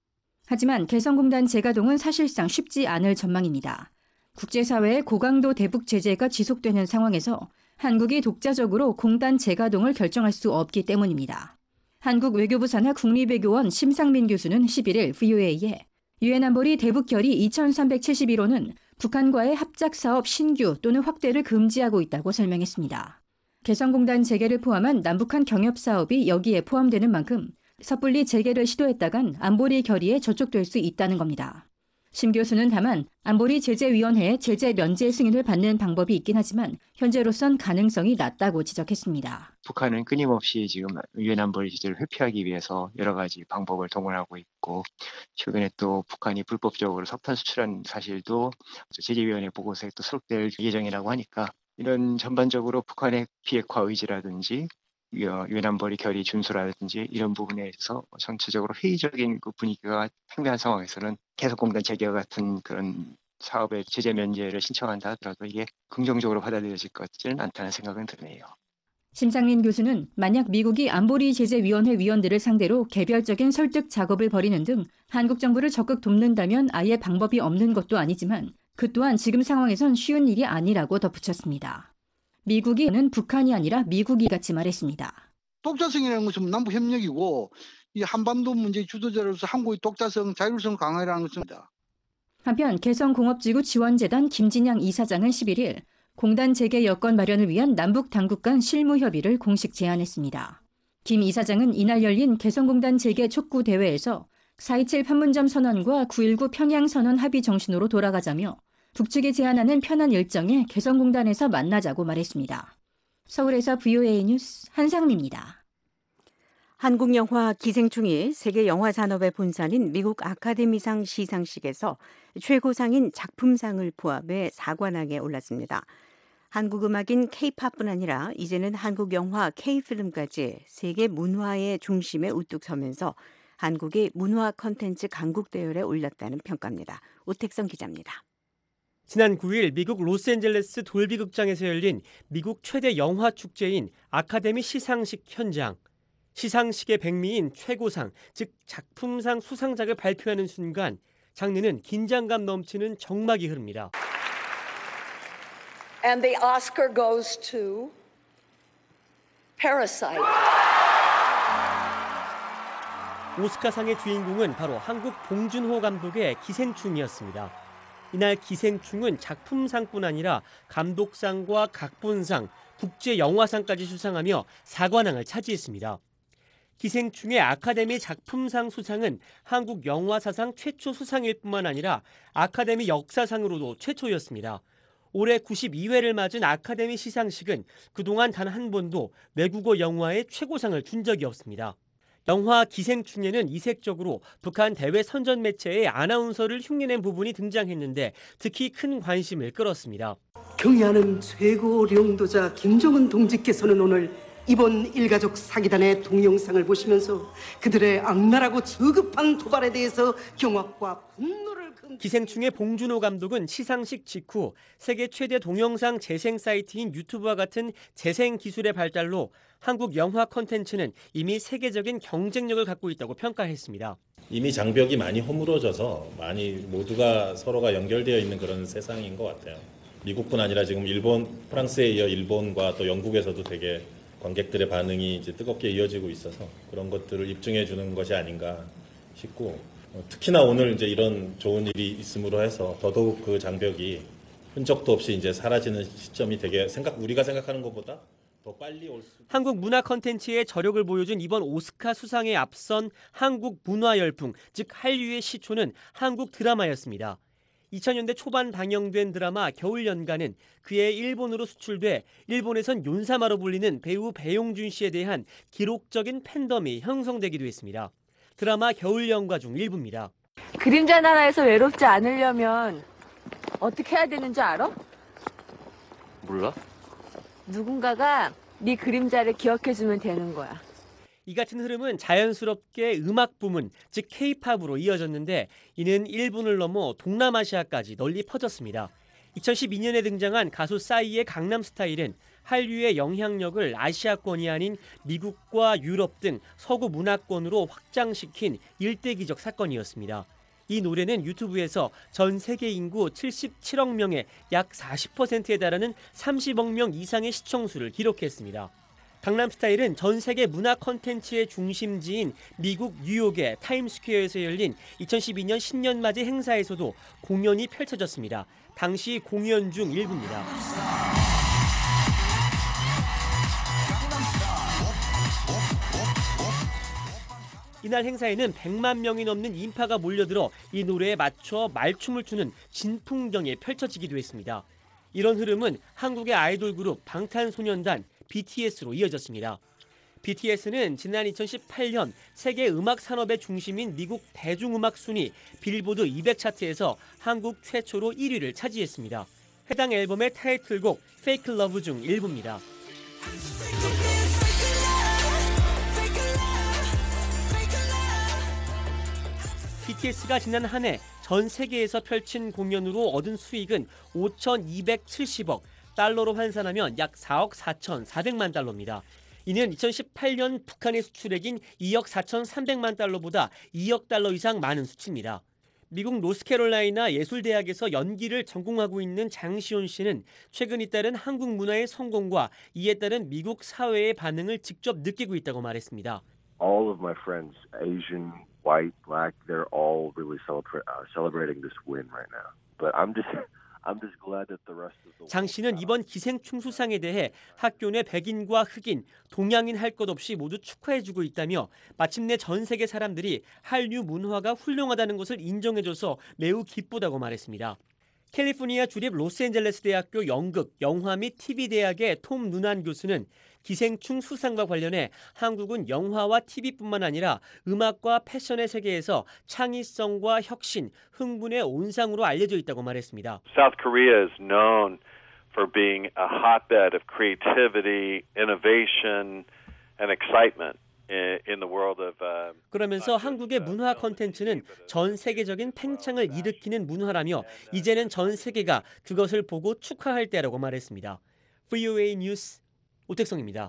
하지만 개성공단 재가동은 사실상 쉽지 않을 전망입니다. 국제사회의 고강도 대북 제재가 지속되는 상황에서 한국이 독자적으로 공단 재가동을 결정할 수 없기 때문입니다. 한국 외교부 산하 국립외교원 심상민 교수는 십일 일 브이오에이에 유엔 안보리 대북 결의 이천삼백칠십일 호는 북한과의 합작사업 신규 또는 확대를 금지하고 있다고 설명했습니다. 개성공단 재개를 포함한 남북한 경협사업이 여기에 포함되는 만큼 섣불리 재개를 시도했다간 안보리 결의에 저촉될 수 있다는 겁니다. 심 교수는 다만 안보리 제재위원회의 제재 면제 승인을 받는 방법이 있긴 하지만 현재로선 가능성이 낮다고 지적했습니다. 북한은 끊임없이 지금 유엔 안보리 제재를 회피하기 위해서 여러 가지 방법을 동원하고 있고 최근에 또 북한이 불법적으로 석탄 수출한 사실도 제재위원회 보고서에 또 수록될 예정이라고 하니까 이런 전반적으로 북한의 비핵화 의지라든지 유엔 안보리 결의 준수라든지 이런 부분에 있어서 전체적으로 회의적인 그 분위기가 팽배한 상황에서는 개성공단 재개와 같은 그런 사업의 제재 면제를 신청한다 하더라도 이게 긍정적으로 받아들여질 것 같지는 않다는 생각은 드네요. 심상민 교수는 만약 미국이 안보리 제재위원회 위원들을 상대로 개별적인 설득 작업을 벌이는 등 한국 정부를 적극 돕는다면 아예 방법이 없는 것도 아니지만 그 또한 지금 상황에선 쉬운 일이 아니라고 덧붙였습니다. 미국이는 북한이 아니라 미국이 같이 말했습니다. 독자성이라는 것은 남북 협력이고 이 한반도 문제의 주도자로서 한국의 독자성, 자율성 강화라는 것입니다. 한편 개성공업지구 지원재단 김진양 이사장은 십일 일 공단 재개 여건 마련을 위한 남북 당국 간 실무 협의를 공식 제안했습니다. 김 이사장은 이날 열린 개성공단 재개 촉구 대회에서 사 이칠 판문점 선언과 구 일구 평양 선언 합의 정신으로 돌아가자며 북측이 제안하는 편한 일정에 개성공단에서 만나자고 말했습니다. 서울에서 브이오에이 뉴스 한상미입니다. 한국영화 기생충이 세계 영화산업의 본산인 미국 아카데미상 시상식에서 최고상인 작품상을 포함해 사관왕에 올랐습니다. 한국음악인 K-팝뿐 아니라 이제는 한국영화 K-필름까지 세계 문화의 중심에 우뚝 서면서 한국의 문화 콘텐츠 강국대열에 올렸다는 평가입니다. 오택성 기자입니다. 지난 구 일 미국 로스앤젤레스 돌비 극장에서 열린 미국 최대 영화 축제인 아카데미 시상식 현장. 시상식의 백미인 최고상, 즉 작품상 수상작을 발표하는 순간 장르는 긴장감 넘치는 정막이 흐릅니다. And the Oscar goes to Parasite. 오스카상의 주인공은 바로 한국 봉준호 감독의 기생충이었습니다. 이날 기생충은 작품상뿐 아니라 감독상과 각본상, 국제영화상까지 수상하며 사관왕을 차지했습니다. 기생충의 아카데미 작품상 수상은 한국 영화사상 최초 수상일 뿐만 아니라 아카데미 역사상으로도 최초였습니다. 올해 구십이 회를 맞은 아카데미 시상식은 그동안 단 한 번도 외국어 영화에 최고상을 준 적이 없습니다. 영화 기생충에는 이색적으로 북한 대외 선전 매체의 아나운서를 흉내낸 부분이 등장했는데 특히 큰 관심을 끌었습니다. 경의하는 최고領導자 김정은 동지께서는 오늘 이번 일가족 사기단의 동영상을 보시면서 그들의 악랄하고 저급한 도발에 대해서 경악과 분노를 금... 기생충의 봉준호 감독은 시상식 직후 세계 최대 동영상 재생 사이트인 유튜브와 같은 재생 기술의 발달로 한국 영화 콘텐츠는 이미 세계적인 경쟁력을 갖고 있다고 평가했습니다. 이미 장벽이 많이 허물어져서 많이 모두가 서로가 연결되어 있는 그런 세상인 것 같아요. 미국뿐 아니라 지금 일본, 프랑스에 이어 일본과 또 영국에서도 되게 관객들의 반응이 이제 뜨겁게 이어지고 있어서 그런 것들을 입증해 주는 것이 아닌가 싶고, 특히나 오늘 이제 이런 좋은 일이 있음으로 해서 더더욱 그 장벽이 흔적도 없이 이제 사라지는 시점이 되게 생각 우리가 생각하는 것보다 더 빨리 올 수. 한국 문화 콘텐츠의 저력을 보여준 이번 오스카 수상에 앞선 한국 문화 열풍, 즉 한류의 시초는 한국 드라마였습니다. 이천 년대 초반 방영된 드라마 겨울연가는 그해 일본으로 수출돼 일본에선 윤사마로 불리는 배우 배용준 씨에 대한 기록적인 팬덤이 형성되기도 했습니다. 드라마 겨울연가 중 일부입니다. 그림자 나라에서 외롭지 않으려면 어떻게 해야 되는 줄 알아? 몰라? 누군가가 네 그림자를 기억해주면 되는 거야. 이 같은 흐름은 자연스럽게 음악 부문, 즉 케이팝으로 이어졌는데 이는 일본을 넘어 동남아시아까지 널리 퍼졌습니다. 이천십이 년에 등장한 가수 싸이의 강남스타일은 한류의 영향력을 아시아권이 아닌 미국과 유럽 등 서구 문화권으로 확장시킨 일대기적 사건이었습니다. 이 노래는 유튜브에서 전 세계 인구 칠십칠억 명의 약 사십 퍼센트에 달하는 삼십억 명 이상의 시청수를 기록했습니다. 강남스타일은 전 세계 문화 콘텐츠의 중심지인 미국 뉴욕의 타임스퀘어에서 열린 이천십이 년 신년맞이 행사에서도 공연이 펼쳐졌습니다. 당시 공연 중 일부입니다. 이날 행사에는 백만 명이 넘는 인파가 몰려들어 이 노래에 맞춰 말춤을 추는 진풍경이 펼쳐지기도 했습니다. 이런 흐름은 한국의 아이돌 그룹 방탄소년단 비티에스로 이어졌습니다. 비티에스는 지난 이천십팔 년 세계 음악 산업의 중심인 미국 대중음악 순위 빌보드 이백 차트에서 한국 최초로 일 위를 차지했습니다. 해당 앨범의 타이틀곡 Fake Love 중 일부입니다. 비티에스가 지난 한 해 전 세계에서 펼친 공연으로 얻은 수익은 오천이백칠십억, 달러로 환산하면 약 사억 사천사백만 달러입니다. 이는 이천십팔 년 북한의 수출액인 이억 사천삼백만 달러보다 이억 달러 이상 많은 수치입니다. 미국 노스캐롤라이나 예술대학에서 연기를 전공하고 있는 장시온 씨는 최근 잇따른 한국 문화의 성공과 이에 따른 미국 사회의 반응을 직접 느끼고 있다고 말했습니다. All of my friends, Asian, white, black, they're all really celebra- uh, celebrating this win right now. But I'm just... 장 씨는 이번 기생충 수상에 대해 학교 내 백인과 흑인, 동양인 할 것 없이 모두 축하해주고 있다며 마침내 전 세계 사람들이 한류 문화가 훌륭하다는 것을 인정해줘서 매우 기쁘다고 말했습니다. 캘리포니아 주립 로스앤젤레스 대학교 연극, 영화 및 티비 대학의 톰 누난 교수는 기생충 수상과 관련해 한국은 영화와 티비뿐만 아니라 음악과 패션의 세계에서 창의성과 혁신, 흥분의 온상으로 알려져 있다고 말했습니다. South Korea is known for being a hotbed of creativity, innovation, and excitement. 그러면서 한국의 문화 콘텐츠는 전 세계적인 팽창을 일으키는 문화라며 이제는 전 세계가 그것을 보고 축하할 때라고 말했습니다. 브이오에이 뉴스 오택성입니다.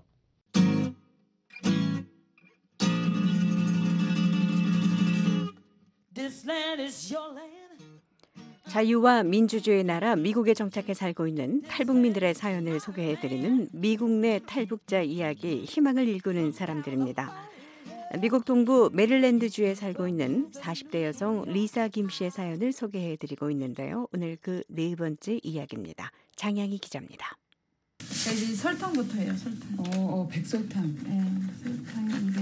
자유와 민주주의의 나라 미국에 정착해 살고 있는 탈북민들의 사연을 소개해드리는 미국 내 탈북자 이야기, 희망을 일구는 사람들입니다. 미국 동부 메릴랜드주에 살고 있는 사십 대 여성 리사 김 씨의 사연을 소개해드리고 있는데요. 오늘 그 네 번째 이야기입니다. 장양희 기자입니다. 이제 설탕부터 해요. 설탕. 어, 어 백설탕. 네, 설탕인데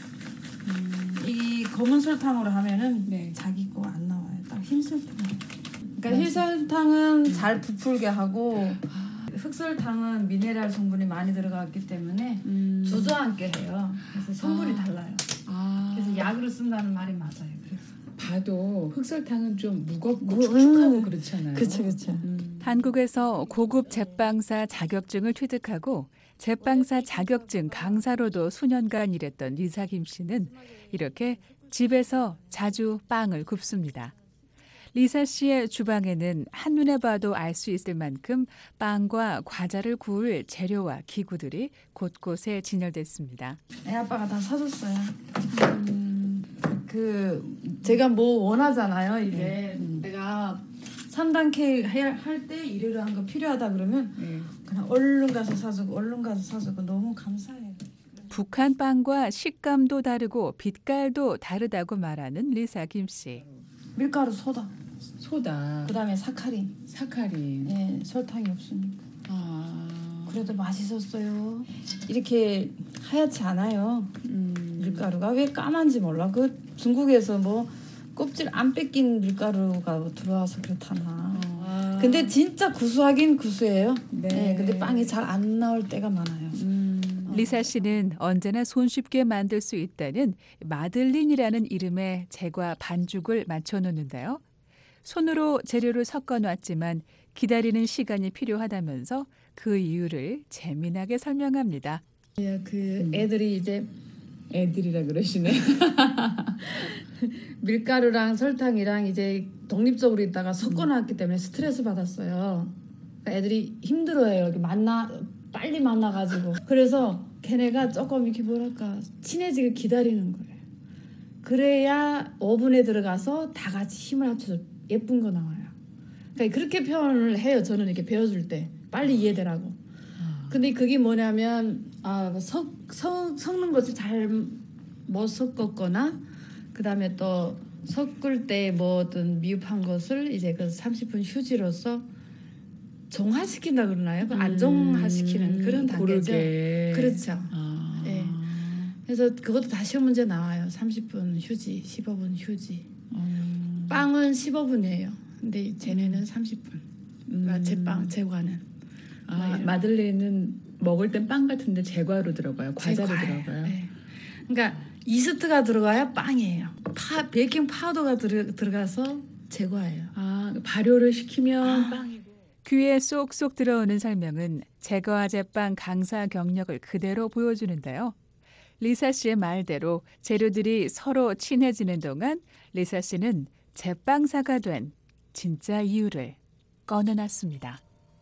음, 이 검은 설탕으로 하면은 네. 자기 거 안 나와요. 딱 흰 설탕. 그러니까 흰 설탕은 음. 잘 부풀게 하고 흑설탕은 미네랄 성분이 많이 들어갔기 때문에 음. 주저앉게 해요. 그래서 성분이 아. 달라요. 아. 그래서 약으로 쓴다는 말이 맞아요. 그래서. 봐도 흑설탕은 좀 무겁고 축축하고 음. 그렇잖아요. 그렇죠, 그렇죠. 음. 한국에서 고급 제빵사 자격증을 취득하고 제빵사 자격증 강사로도 수년간 일했던 리사 김 씨는 이렇게 집에서 자주 빵을 굽습니다. 리사 씨의 주방에는 한눈에 봐도 알 수 있을 만큼 빵과 과자를 구울 재료와 기구들이 곳곳에 진열됐습니다. 애 아빠가 다 사줬어요. 음, 그 제가 뭐 원하잖아요. 이게 음. 내가 삼 단 케이크 할 때 이래로 한 거 필요하다 그러면 음. 그냥 얼른 가서 사주고 얼른 가서 사주고 너무 감사해요. 북한 빵과 식감도 다르고 빛깔도 다르다고 말하는 리사 김 씨. 밀가루, 소다. 소다. 그다음에 사카린. 사카린. 네, 설탕이 없으니까. 아. 그래도 맛있었어요. 이렇게 하얗지 않아요. 음. 밀가루가 왜 까만지 몰라. 그 중국에서 뭐 껍질 안 뺏긴 밀가루가 들어와서 그렇다나. 아. 근데 진짜 구수하긴 구수해요. 네. 네 근데 빵이 잘 안 나올 때가 많아요. 음. 리사 씨는 언제나 손쉽게 만들 수 있다는 마들린이라는 이름의 제과 반죽을 맞춰놓는데요. 손으로 재료를 섞어놨지만 기다리는 시간이 필요하다면서 그 이유를 재미나게 설명합니다. 예, 그 애들이 이제 애들이라 그러시네. 밀가루랑 설탕이랑 이제 독립적으로 있다가 섞어놨기 때문에 스트레스 받았어요. 그러니까 애들이 힘들어해요. 이렇게 만나 빨리 만나가지고. 그래서 걔네가 조금 이렇게 뭐랄까 친해지길 기다리는 거예요. 그래야 오븐에 들어가서 다 같이 힘을 합쳐서 예쁜 거 나와요. 그러니까 그렇게 표현을 해요. 저는 이렇게 배워줄 때 빨리 이해되라고. 근데 그게 뭐냐면 아, 석, 석, 섞는 것을 잘 못 섞었거나 그 다음에 또 섞을 때 뭐 어떤 미흡한 것을 이제 그 삼십 분 휴지로서 정화시킨다 그러나요? 그 안정화시키는 그런 단계죠. 고르게. 그렇죠. 아. 네. 그래서 그것도 다 시험 문제 나와요. 삼십 분 휴지, 십오 분 휴지. 음. 빵은 십오 분이에요. 근데 쟤네는 삼십 분. 음. 제빵, 제과는. 아, 마들렌은 먹을 땐 빵 같은데 제과로 들어가요. 과자로 제과예요. 들어가요. 네. 그러니까 이스트가 들어가야 빵이에요. 파, 베이킹 파우더가 들어, 들어가서 제과예요. 아, 발효를 시키면 아. 빵이고. 귀에 쏙쏙 들어오는 설명은 제과 제빵 강사 경력을 그대로 보여주는데요. 리사 씨의 말대로 재료들이 서로 친해지는 동안 리사 씨는 제빵사가 된 진짜 이유를 꺼내놨습니다.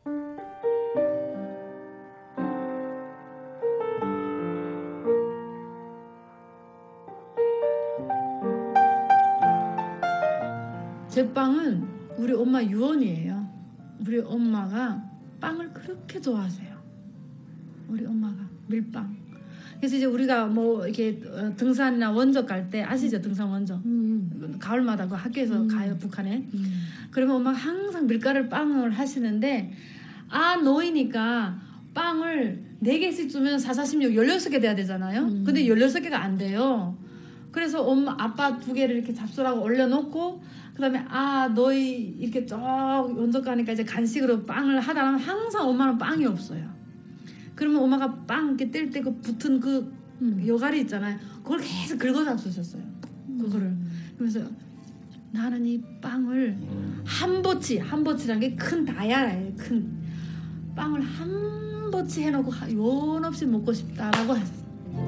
제빵은 우리 엄마 유언이에요. 우리 엄마가 빵을 그렇게 좋아하세요. 우리 엄마가 밀빵. 그래서 이제 우리가 뭐 이렇게 등산이나 원적 갈 때 아시죠? 등산 원적. 음. 가을마다 그 학교에서 음. 가요 북한에. 음. 그러면 엄마가 항상 밀가루 빵을 하시는데 아 노이니까 빵을 네 개씩 주면 사, 사십육, 열여섯 개 돼야 되잖아요. 음. 근데 열여섯 개가 안 돼요. 그래서 엄마 아빠 두 개를 이렇게 잡수라고 올려놓고 그다음에 아 너희 이렇게 쭉 원적 가니까 이제 간식으로 빵을 하다 보면 항상 엄마는 빵이 없어요. 그러면 엄마가 빵 이렇게 뗄 때 그 붙은 그 음. 여가리 있잖아요. 그걸 계속 긁어 잡수셨어요. 그거를. 음. 그래서 나는 이 빵을 한 보치, 한 보치라는 게 큰 다야예요. 큰 빵을 한 보치 해놓고 연 없이 먹고 싶다라고 하셨어요.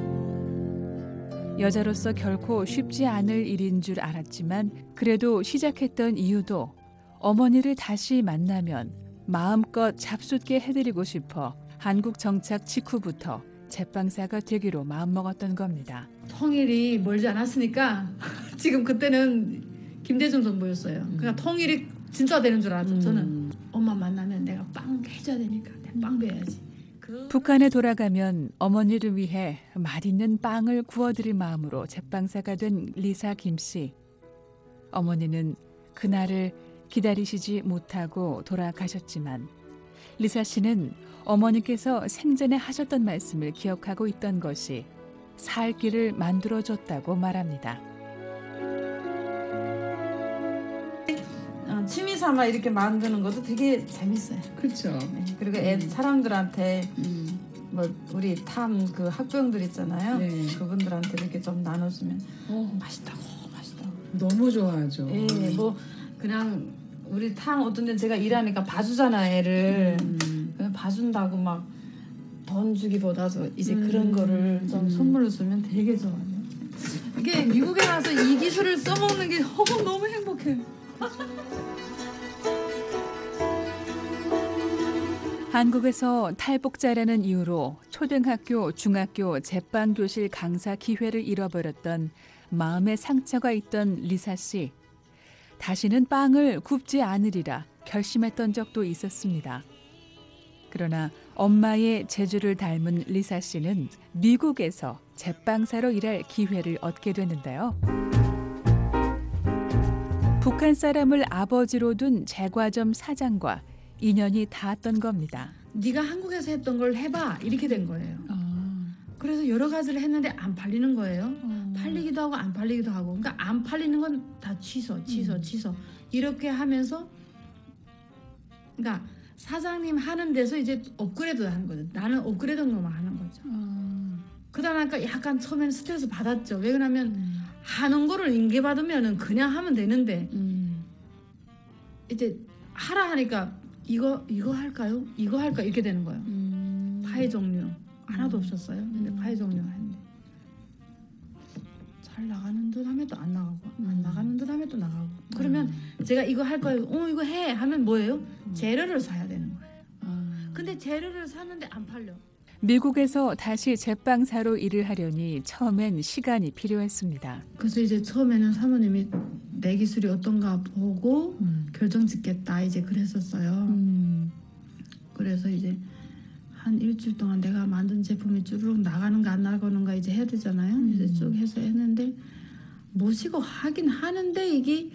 여자로서 결코 쉽지 않을 일인 줄 알았지만 그래도 시작했던 이유도 어머니를 다시 만나면 마음껏 잡숫게 해드리고 싶어 한국 정착 직후부터 제빵사가 되기로 마음먹었던 겁니다. 통일이 멀지 않았으니까 지금 그때는 김대중 정부였어요. 음. 그러니까 통일이 진짜 되는 줄 알았죠. 음. 저는 엄마 만나면 내가 빵 해줘야 되니까 내가 빵 배워야지. 북한에 돌아가면 어머니를 위해 맛있는 빵을 구워드릴 마음으로 제빵사가 된 리사 김 씨. 어머니는 그날을 기다리시지 못하고 돌아가셨지만 리사 씨는 어머니께서 생전에 하셨던 말씀을 기억하고 있던 것이 살 길을 만들어줬다고 말합니다. 취미 삼아 이렇게 만드는 것도 되게 재밌어요. 그렇죠. 네, 그리고 애 사람들한테 음. 뭐 우리 탐 그 학부형들 있잖아요. 네. 그분들한테 이렇게 좀 나눠주면 어. 맛있다고 맛있다고 너무 좋아하죠. 예, 뭐 그냥 우리 탐 어떤 데는 제가 일하니까 봐주잖아 애를. 음. 그냥 봐준다고 막 돈 주기보다도 이제 음. 그런 거를 좀 음. 선물로 주면 되게 좋아요. 이게 미국에 가서 이 기술을 써먹는 게 어, 너무 행복해요. 한국에서 탈북자라는 이유로 초등학교, 중학교 제빵교실 강사 기회를 잃어버렸던 마음의 상처가 있던 리사 씨. 다시는 빵을 굽지 않으리라 결심했던 적도 있었습니다. 그러나 엄마의 재주를 닮은 리사 씨는 미국에서 제빵사로 일할 기회를 얻게 되는데요. 북한 사람을 아버지로 둔 제과점 사장과 인연이 닿았던 겁니다. 네가 한국에서 했던 걸 해봐 이렇게 된 거예요. 어. 그래서 여러 가지를 했는데 안 팔리는 거예요. 어. 팔리기도 하고 안 팔리기도 하고. 그러니까 안 팔리는 건 다 취소, 취소, 음. 취소 이렇게 하면서 그러니까 사장님 하는 데서 이제 업그레이드 하는 거죠. 나는 업그레이드 놈만 하는 거죠. 어. 그러다가 약간 처음에는 스트레스 받았죠. 왜 그러냐면 음. 하는 거를 인계받으면은 그냥 하면 되는데 음. 이제 하라 하니까 이거 이거 할까요? 이거 할까 이렇게 되는 거예요. 음. 파이 종류 하나도 음. 없었어요. 근데 음. 파이 종류 했는데 잘 나가는 듯 하면 또 안 나가고 음. 안 나가는 듯 하면 또 나가고. 그러면 음. 제가 이거 할 거예요. 어 이거 해 하면 뭐예요? 음. 재료를 사야 되는 거예요. 음. 근데 재료를 샀는데 안 팔려. 미국에서 다시 제빵사로 일을 하려니 처음엔 시간이 필요했습니다. 그래서 이제 처음에는 사모님이 내 기술이 어떤가 보고 음. 결정 짓겠다 이제 그랬었어요. 음. 그래서 이제 한 일주일 동안 내가 만든 제품이 쭈르륵 나가는가 안 나가는가 이제 해야 되잖아요. 음. 이제 쭉 해서 했는데 모시고 하긴 하는데 이게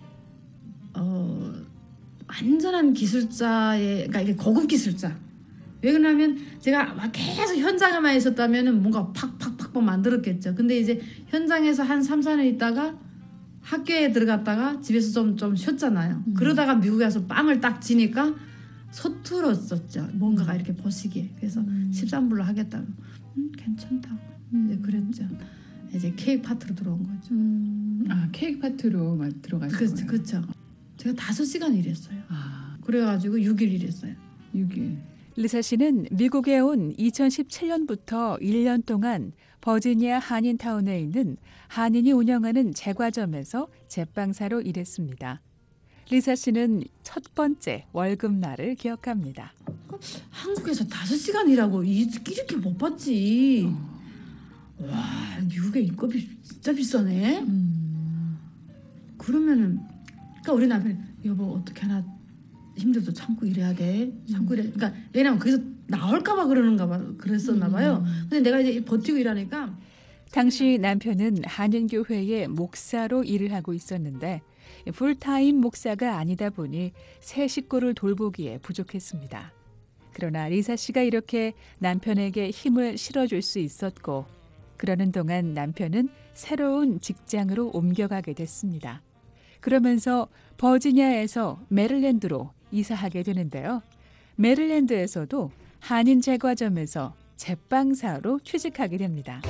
어 완전한 기술자의 그러니까 이게 고급 기술자. 왜 그러냐면 제가 막 계속 현장에만 있었다면 뭔가 팍팍팍팍 만들었겠죠. 근데 이제 현장에서 한 삼, 사 년 있다가 학교에 들어갔다가 집에서 좀, 좀 쉬었잖아요. 음. 그러다가 미국에 와서 빵을 딱 지니까 서툴었었죠. 뭔가가 이렇게 보시기에. 그래서 음. 십삼 불로 하겠다고. 음, 괜찮다고. 음. 이제 그랬죠. 이제 케이크 파트로 들어온 거죠. 음. 아, 케이크 파트로 들어가신 그, 거예요? 그렇죠. 제가 다섯 시간 일했어요. 아. 그래가지고 육 일 일했어요. 육 일. 리사 씨는 미국에 온 이천십칠 년부터 일 년 동안 버지니아 한인타운에 있는 한인이 운영하는 제과점에서 제빵사로 일했습니다. 리사 씨는 첫 번째 월급날을 기억합니다. 한국에서 다섯 시간 일하고 이렇게 못 받지. 어. 와, 미국의 인건비 진짜 비싸네. 음. 그러면은 그러니까 우리 남편이 여보 어떻게 하나 힘들도 참고 일해야 돼. 참고 일해. 그러니까 왜냐면 거기서 나올까봐 그러는가 봐. 그랬었나 봐요. 음. 근데 내가 이제 버티고 일하니까. 당시 남편은 한인교회의 목사로 일을 하고 있었는데 풀타임 목사가 아니다 보니 세 식구를 돌보기에 부족했습니다. 그러나 리사 씨가 이렇게 남편에게 힘을 실어줄 수 있었고 그러는 동안 남편은 새로운 직장으로 옮겨가게 됐습니다. 그러면서 버지니아에서 메릴랜드로 이사하게 되는데요. 메릴랜드에서도 한인 제과점에서 제빵사로 취직하게 됩니다.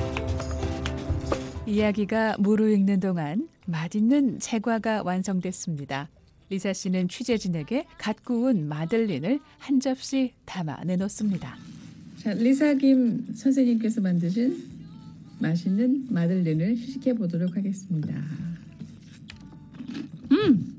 이야기가 무르익는 동안 맛있는 제과가 완성됐습니다. 리사 씨는 취재진에게 갓 구운 마들린을 한 접시 담아 내놓습니다. 자, 리사 김 선생님께서 만드신 맛있는 마들린을 시식해 보도록 하겠습니다. 음!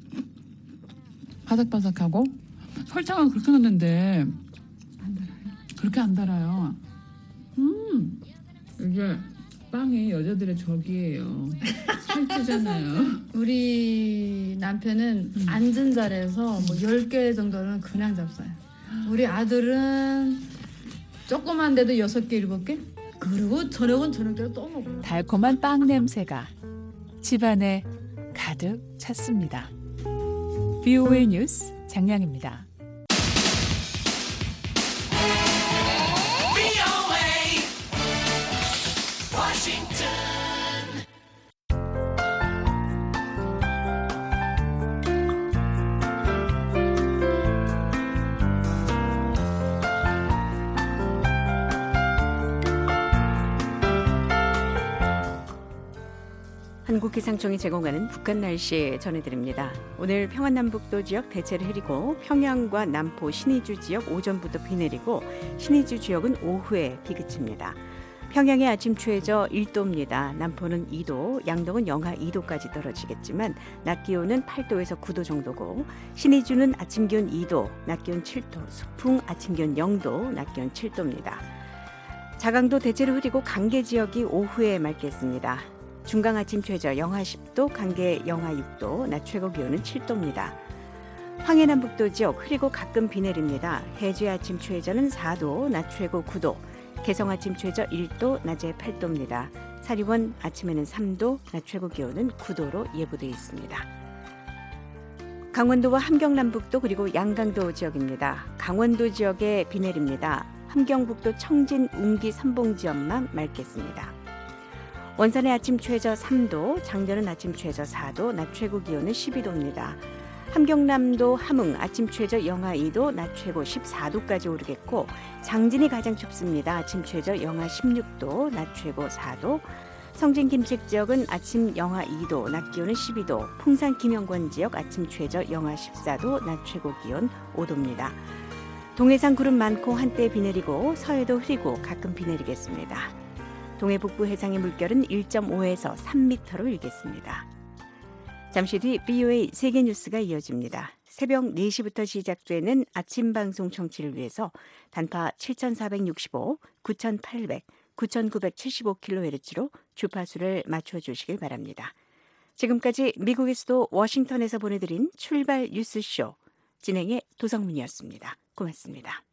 바삭바삭하고 설탕은 그렇게 넣었는데 안 달아요. 그렇게 안 달아요. 음! 이게 빵이 여자들의 적이에요. 살찌잖아요. 우리 남편은 음. 앉은 자리에서 뭐 열 개 정도는 그냥 잡숴요. 우리 아들은 조그만데도 여섯 개 일곱 개. 그리고 저녁은 저녁대로 또 먹어요. 달콤한 빵 냄새가 집안에 가득 찼습니다. 브이오에이 뉴스 장량입니다. 한국기상청이 제공하는 북한 날씨 전해드립니다. 오늘 평안남북도 지역 대체로 흐리고 평양과 남포 신의주 지역 오전부터 비 내리고 신의주 지역은 오후에 비 그칩니다. 평양의 아침 최저 일 도입니다. 남포는 이 도, 양동은 영하 이 도까지 떨어지겠지만 낮 기온은 팔 도에서 구 도 정도고 신의주는 아침 기온 이 도, 낮 기온 칠 도, 수풍 아침 기온 영 도, 낮 기온 칠 도입니다. 자강도 대체로 흐리고 강계 지역이 오후에 맑겠습니다. 중강 아침 최저 영하 십 도, 강계 영하 육 도, 낮 최고 기온은 칠 도입니다. 황해남북도 지역 흐리고 가끔 비 내립니다. 해주의 아침 최저는 사 도, 낮 최고 구 도, 개성 아침 최저 일 도, 낮에 팔 도입니다. 사리원 아침에는 삼 도, 낮 최고 기온은 구 도로 예보되어 있습니다. 강원도와 함경남북도 그리고 양강도 지역입니다. 강원도 지역에 비 내립니다. 함경북도 청진, 웅기, 삼봉 지역만 맑겠습니다. 원산의 아침 최저 삼 도, 장전은 아침 최저 사 도, 낮 최고 기온은 십이 도입니다. 함경남도 함흥 아침 최저 영하 이 도, 낮 최고 십사 도까지 오르겠고 장진이 가장 춥습니다. 아침 최저 영하 십육 도, 낮 최고 사 도. 성진 김책 지역은 아침 영하 이 도, 낮 기온은 십이 도. 풍산 김영권 지역 아침 최저 영하 십사 도, 낮 최고 기온 오 도입니다. 동해상 구름 많고 한때 비 내리고 서해도 흐리고 가끔 비 내리겠습니다. 동해 북부 해상의 물결은 일 점 오에서 삼 미터로 일겠습니다. 잠시 뒤 브이오에이 세계뉴스가 이어집니다. 새벽 네 시부터 시작되는 아침 방송 청취를 위해서 단파 칠천사백육십오, 구천팔백, 구천구백칠십오 킬로헤르츠로 주파수를 맞춰주시길 바랍니다. 지금까지 미국의 수도 워싱턴에서 보내드린 출발 뉴스쇼 진행의 도성문이었습니다. 고맙습니다.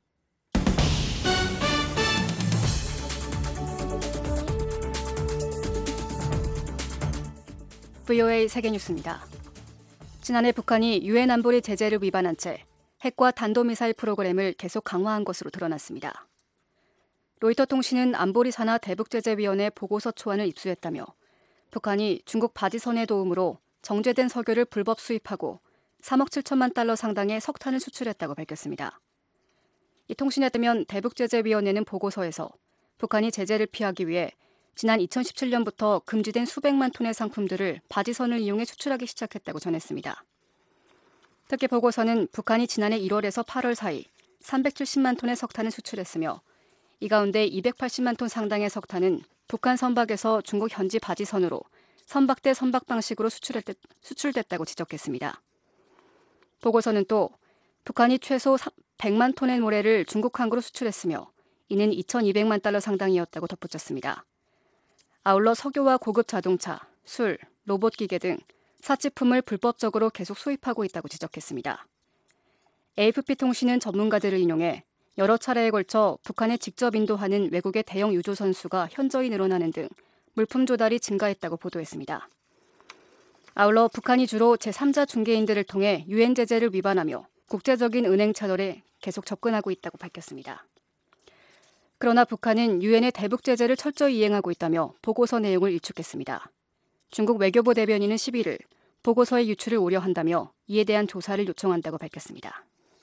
브이오에이 세계뉴스입니다. 지난해 북한이 유엔 안보리 제재를 위반한 채 핵과 탄도미사일 프로그램을 계속 강화한 것으로 드러났습니다. 로이터 통신은 안보리 산하 대북제재위원회 보고서 초안을 입수했다며 북한이 중국 바지선의 도움으로 정제된 석유를 불법 수입하고 삼억 칠천만 달러 상당의 석탄을 수출했다고 밝혔습니다. 이 통신에 따르면 대북제재위원회는 보고서에서 북한이 제재를 피하기 위해 지난 이천십칠 년부터 금지된 수백만 톤의 상품들을 바지선을 이용해 수출하기 시작했다고 전했습니다. 특히 보고서는 북한이 지난해 일월에서 팔월 사이 삼백칠십만 톤의 석탄을 수출했으며 이 가운데 이백팔십만 톤 상당의 석탄은 북한 선박에서 중국 현지 바지선으로 선박대 선박 방식으로 수출됐다고 지적했습니다. 보고서는 또 북한이 최소 백만 톤의 모래를 중국 항구로 수출했으며 이는 이천이백만 달러 상당이었다고 덧붙였습니다. 아울러 석유와 고급 자동차, 술, 로봇 기계 등 사치품을 불법적으로 계속 수입하고 있다고 지적했습니다. 에이에프피 통신은 전문가들을 인용해 여러 차례에 걸쳐 북한에 직접 인도하는 외국의 대형 유조 선수가 현저히 늘어나는 등 물품 조달이 증가했다고 보도했습니다. 아울러 북한이 주로 제삼자 중개인들을 통해 유엔 제재를 위반하며 국제적인 은행 채널에 계속 접근하고 있다고 밝혔습니다. 그러나 북한은 유엔의 대북 제재를 철저히 이행하고 있다며 보고서 내용을 일축했습니다. 중국 외교부 대변인은 십일 일 보고서의 유출을 우려한다며 이에 대한 조사를 요청한다고 밝혔습니다.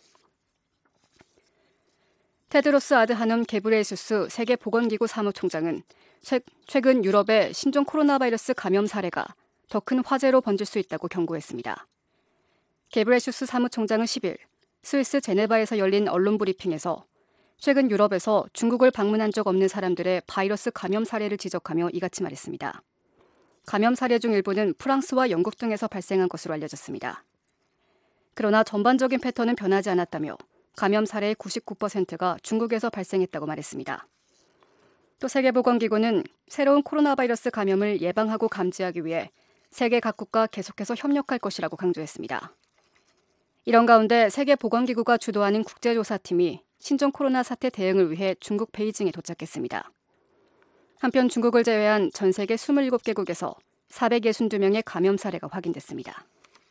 테드로스 아드하놈 게브리에수스 세계보건기구 사무총장은 최근 유럽의 신종 코로나 바이러스 감염 사례가 더 큰 화재로 번질 수 있다고 경고했습니다. 게브리에수스 사무총장은 십 일 스위스 제네바에서 열린 언론 브리핑에서 최근 유럽에서 중국을 방문한 적 없는 사람들의 바이러스 감염 사례를 지적하며 이같이 말했습니다. 감염 사례 중 일부는 프랑스와 영국 등에서 발생한 것으로 알려졌습니다. 그러나 전반적인 패턴은 변하지 않았다며 감염 사례의 구십구 퍼센트가 중국에서 발생했다고 말했습니다. 또 세계보건기구는 새로운 코로나 바이러스 감염을 예방하고 감지하기 위해 세계 각국과 계속해서 협력할 것이라고 강조했습니다. 이런 가운데 세계보건기구가 주도하는 국제조사팀이 신종 코로나 사태 대응을 위해 중국 베이징에 도착했습니다. 한편 중국을 제외한 전 세계 이십칠 개국에서 사백육십이 명의 감염 사례가 확인됐습니다.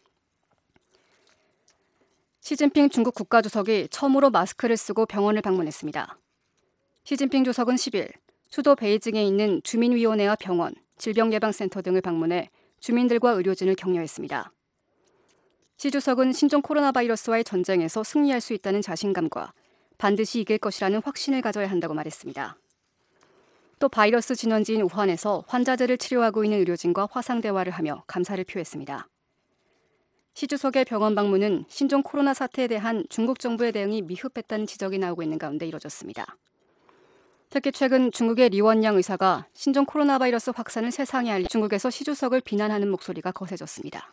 시진핑 중국 국가주석이 처음으로 마스크를 쓰고 병원을 방문했습니다. 시진핑 주석은 십 일 수도 베이징에 있는 주민위원회와 병원, 질병예방센터 등을 방문해 주민들과 의료진을 격려했습니다. 시 주석은 신종 코로나 바이러스와의 전쟁에서 승리할 수 있다는 자신감과 반드시 이길 것이라는 확신을 가져야 한다고 말했습니다. 또 바이러스 진원지인 우한에서 환자들을 치료하고 있는 의료진과 화상 대화를 하며 감사를 표했습니다. 시 주석의 병원 방문은 신종 코로나 사태에 대한 중국 정부의 대응이 미흡했다는 지적이 나오고 있는 가운데 이뤄졌습니다. 특히 최근 중국의 리원양 의사가 신종 코로나 바이러스 확산을 세상에 알린 중국에서 시 주석을 비난하는 목소리가 거세졌습니다.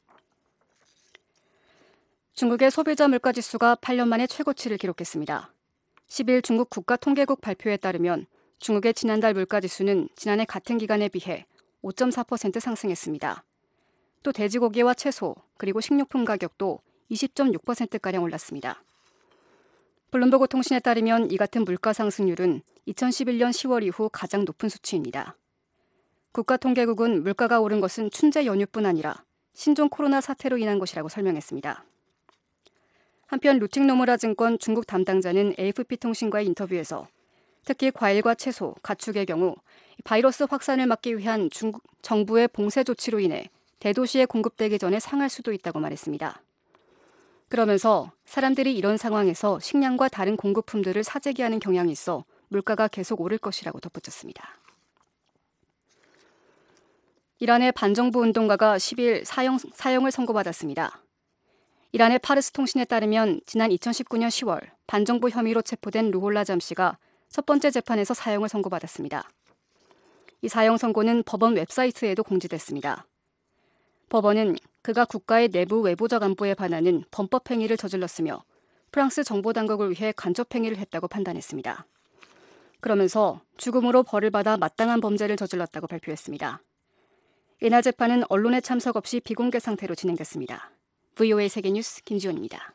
중국의 소비자 물가지수가 팔 년 만에 최고치를 기록했습니다. 십 일 중국 국가통계국 발표에 따르면 중국의 지난달 물가지수는 지난해 같은 기간에 비해 오 점 사 퍼센트 상승했습니다. 또 돼지고기와 채소, 그리고 식료품 가격도 이십 점 육 퍼센트가량 올랐습니다. 블룸버그 통신에 따르면 이 같은 물가 상승률은 이천십일 년 시월 이후 가장 높은 수치입니다. 국가통계국은 물가가 오른 것은 춘제 연휴뿐 아니라 신종 코로나 사태로 인한 것이라고 설명했습니다. 한편 루팅노무라 증권 중국 담당자는 에이에프피 통신과의 인터뷰에서 특히 과일과 채소, 가축의 경우 바이러스 확산을 막기 위한 중국 정부의 봉쇄 조치로 인해 대도시에 공급되기 전에 상할 수도 있다고 말했습니다. 그러면서 사람들이 이런 상황에서 식량과 다른 공급품들을 사재기하는 경향이 있어 물가가 계속 오를 것이라고 덧붙였습니다. 이란의 반정부 운동가가 십 일 사형, 사형을 선고받았습니다. 이란의 파르스 통신에 따르면 지난 이천십구 년 시월 반정부 혐의로 체포된 루홀라 잠시가 첫 번째 재판에서 사형을 선고받았습니다. 이 사형 선고는 법원 웹사이트에도 공지됐습니다. 법원은 그가 국가의 내부 외부적 안보에 반하는 범법 행위를 저질렀으며 프랑스 정보 당국을 위해 간접 행위를 했다고 판단했습니다. 그러면서 죽음으로 벌을 받아 마땅한 범죄를 저질렀다고 발표했습니다. 이날 재판은 언론의 참석 없이 비공개 상태로 진행됐습니다. 브이오에이 세계뉴스 김지원입니다.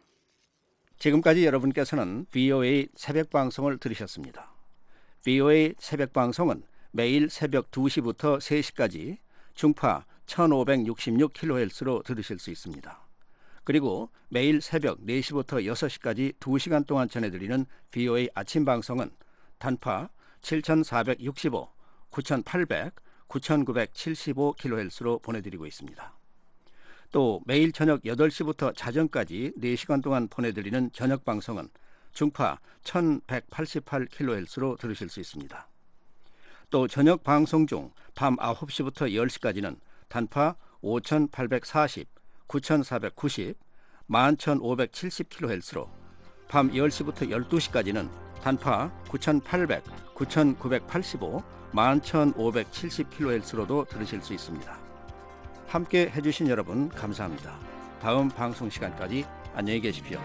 지금까지 여러분께서는 브이오에이 새벽방송을 들으셨습니다. 브이오에이 새벽방송은 매일 새벽 두 시부터 세 시까지 중파 천오백육십육 킬로헤르츠로 들으실 수 있습니다. 그리고 매일 새벽 네 시부터 여섯 시까지 두 시간 동안 전해드리는 브이오에이 아침방송은 단파 칠천사백육십오, 구천팔백, 구천구백칠십오 킬로헤르츠로 보내드리고 있습니다. 또 매일 저녁 여덟 시부터 자정까지 네 시간 동안 보내드리는 저녁방송은 중파 천백팔십팔 킬로헤르츠로 들으실 수 있습니다. 또 저녁 방송 중 밤 아홉 시부터 열 시까지는 단파 오천팔백사십, 구천사백구십, 만 천오백칠십 킬로헤르츠로 밤 열 시부터 열두 시까지는 단파 구천팔백, 구천구백팔십오, 만 천오백칠십 킬로헤르츠로도 들으실 수 있습니다. 함께 해주신 여러분 감사합니다. 다음 방송 시간까지 안녕히 계십시오.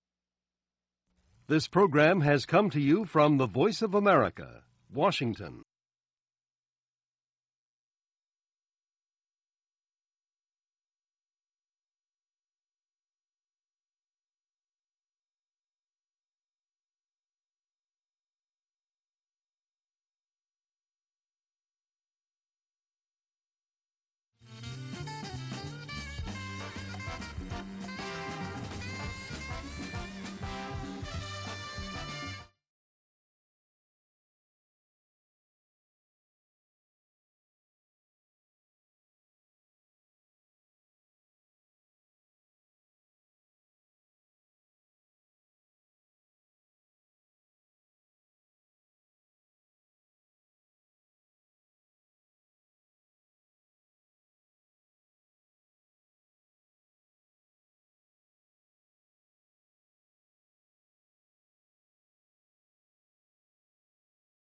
This program has come to you from the Voice of America, Washington.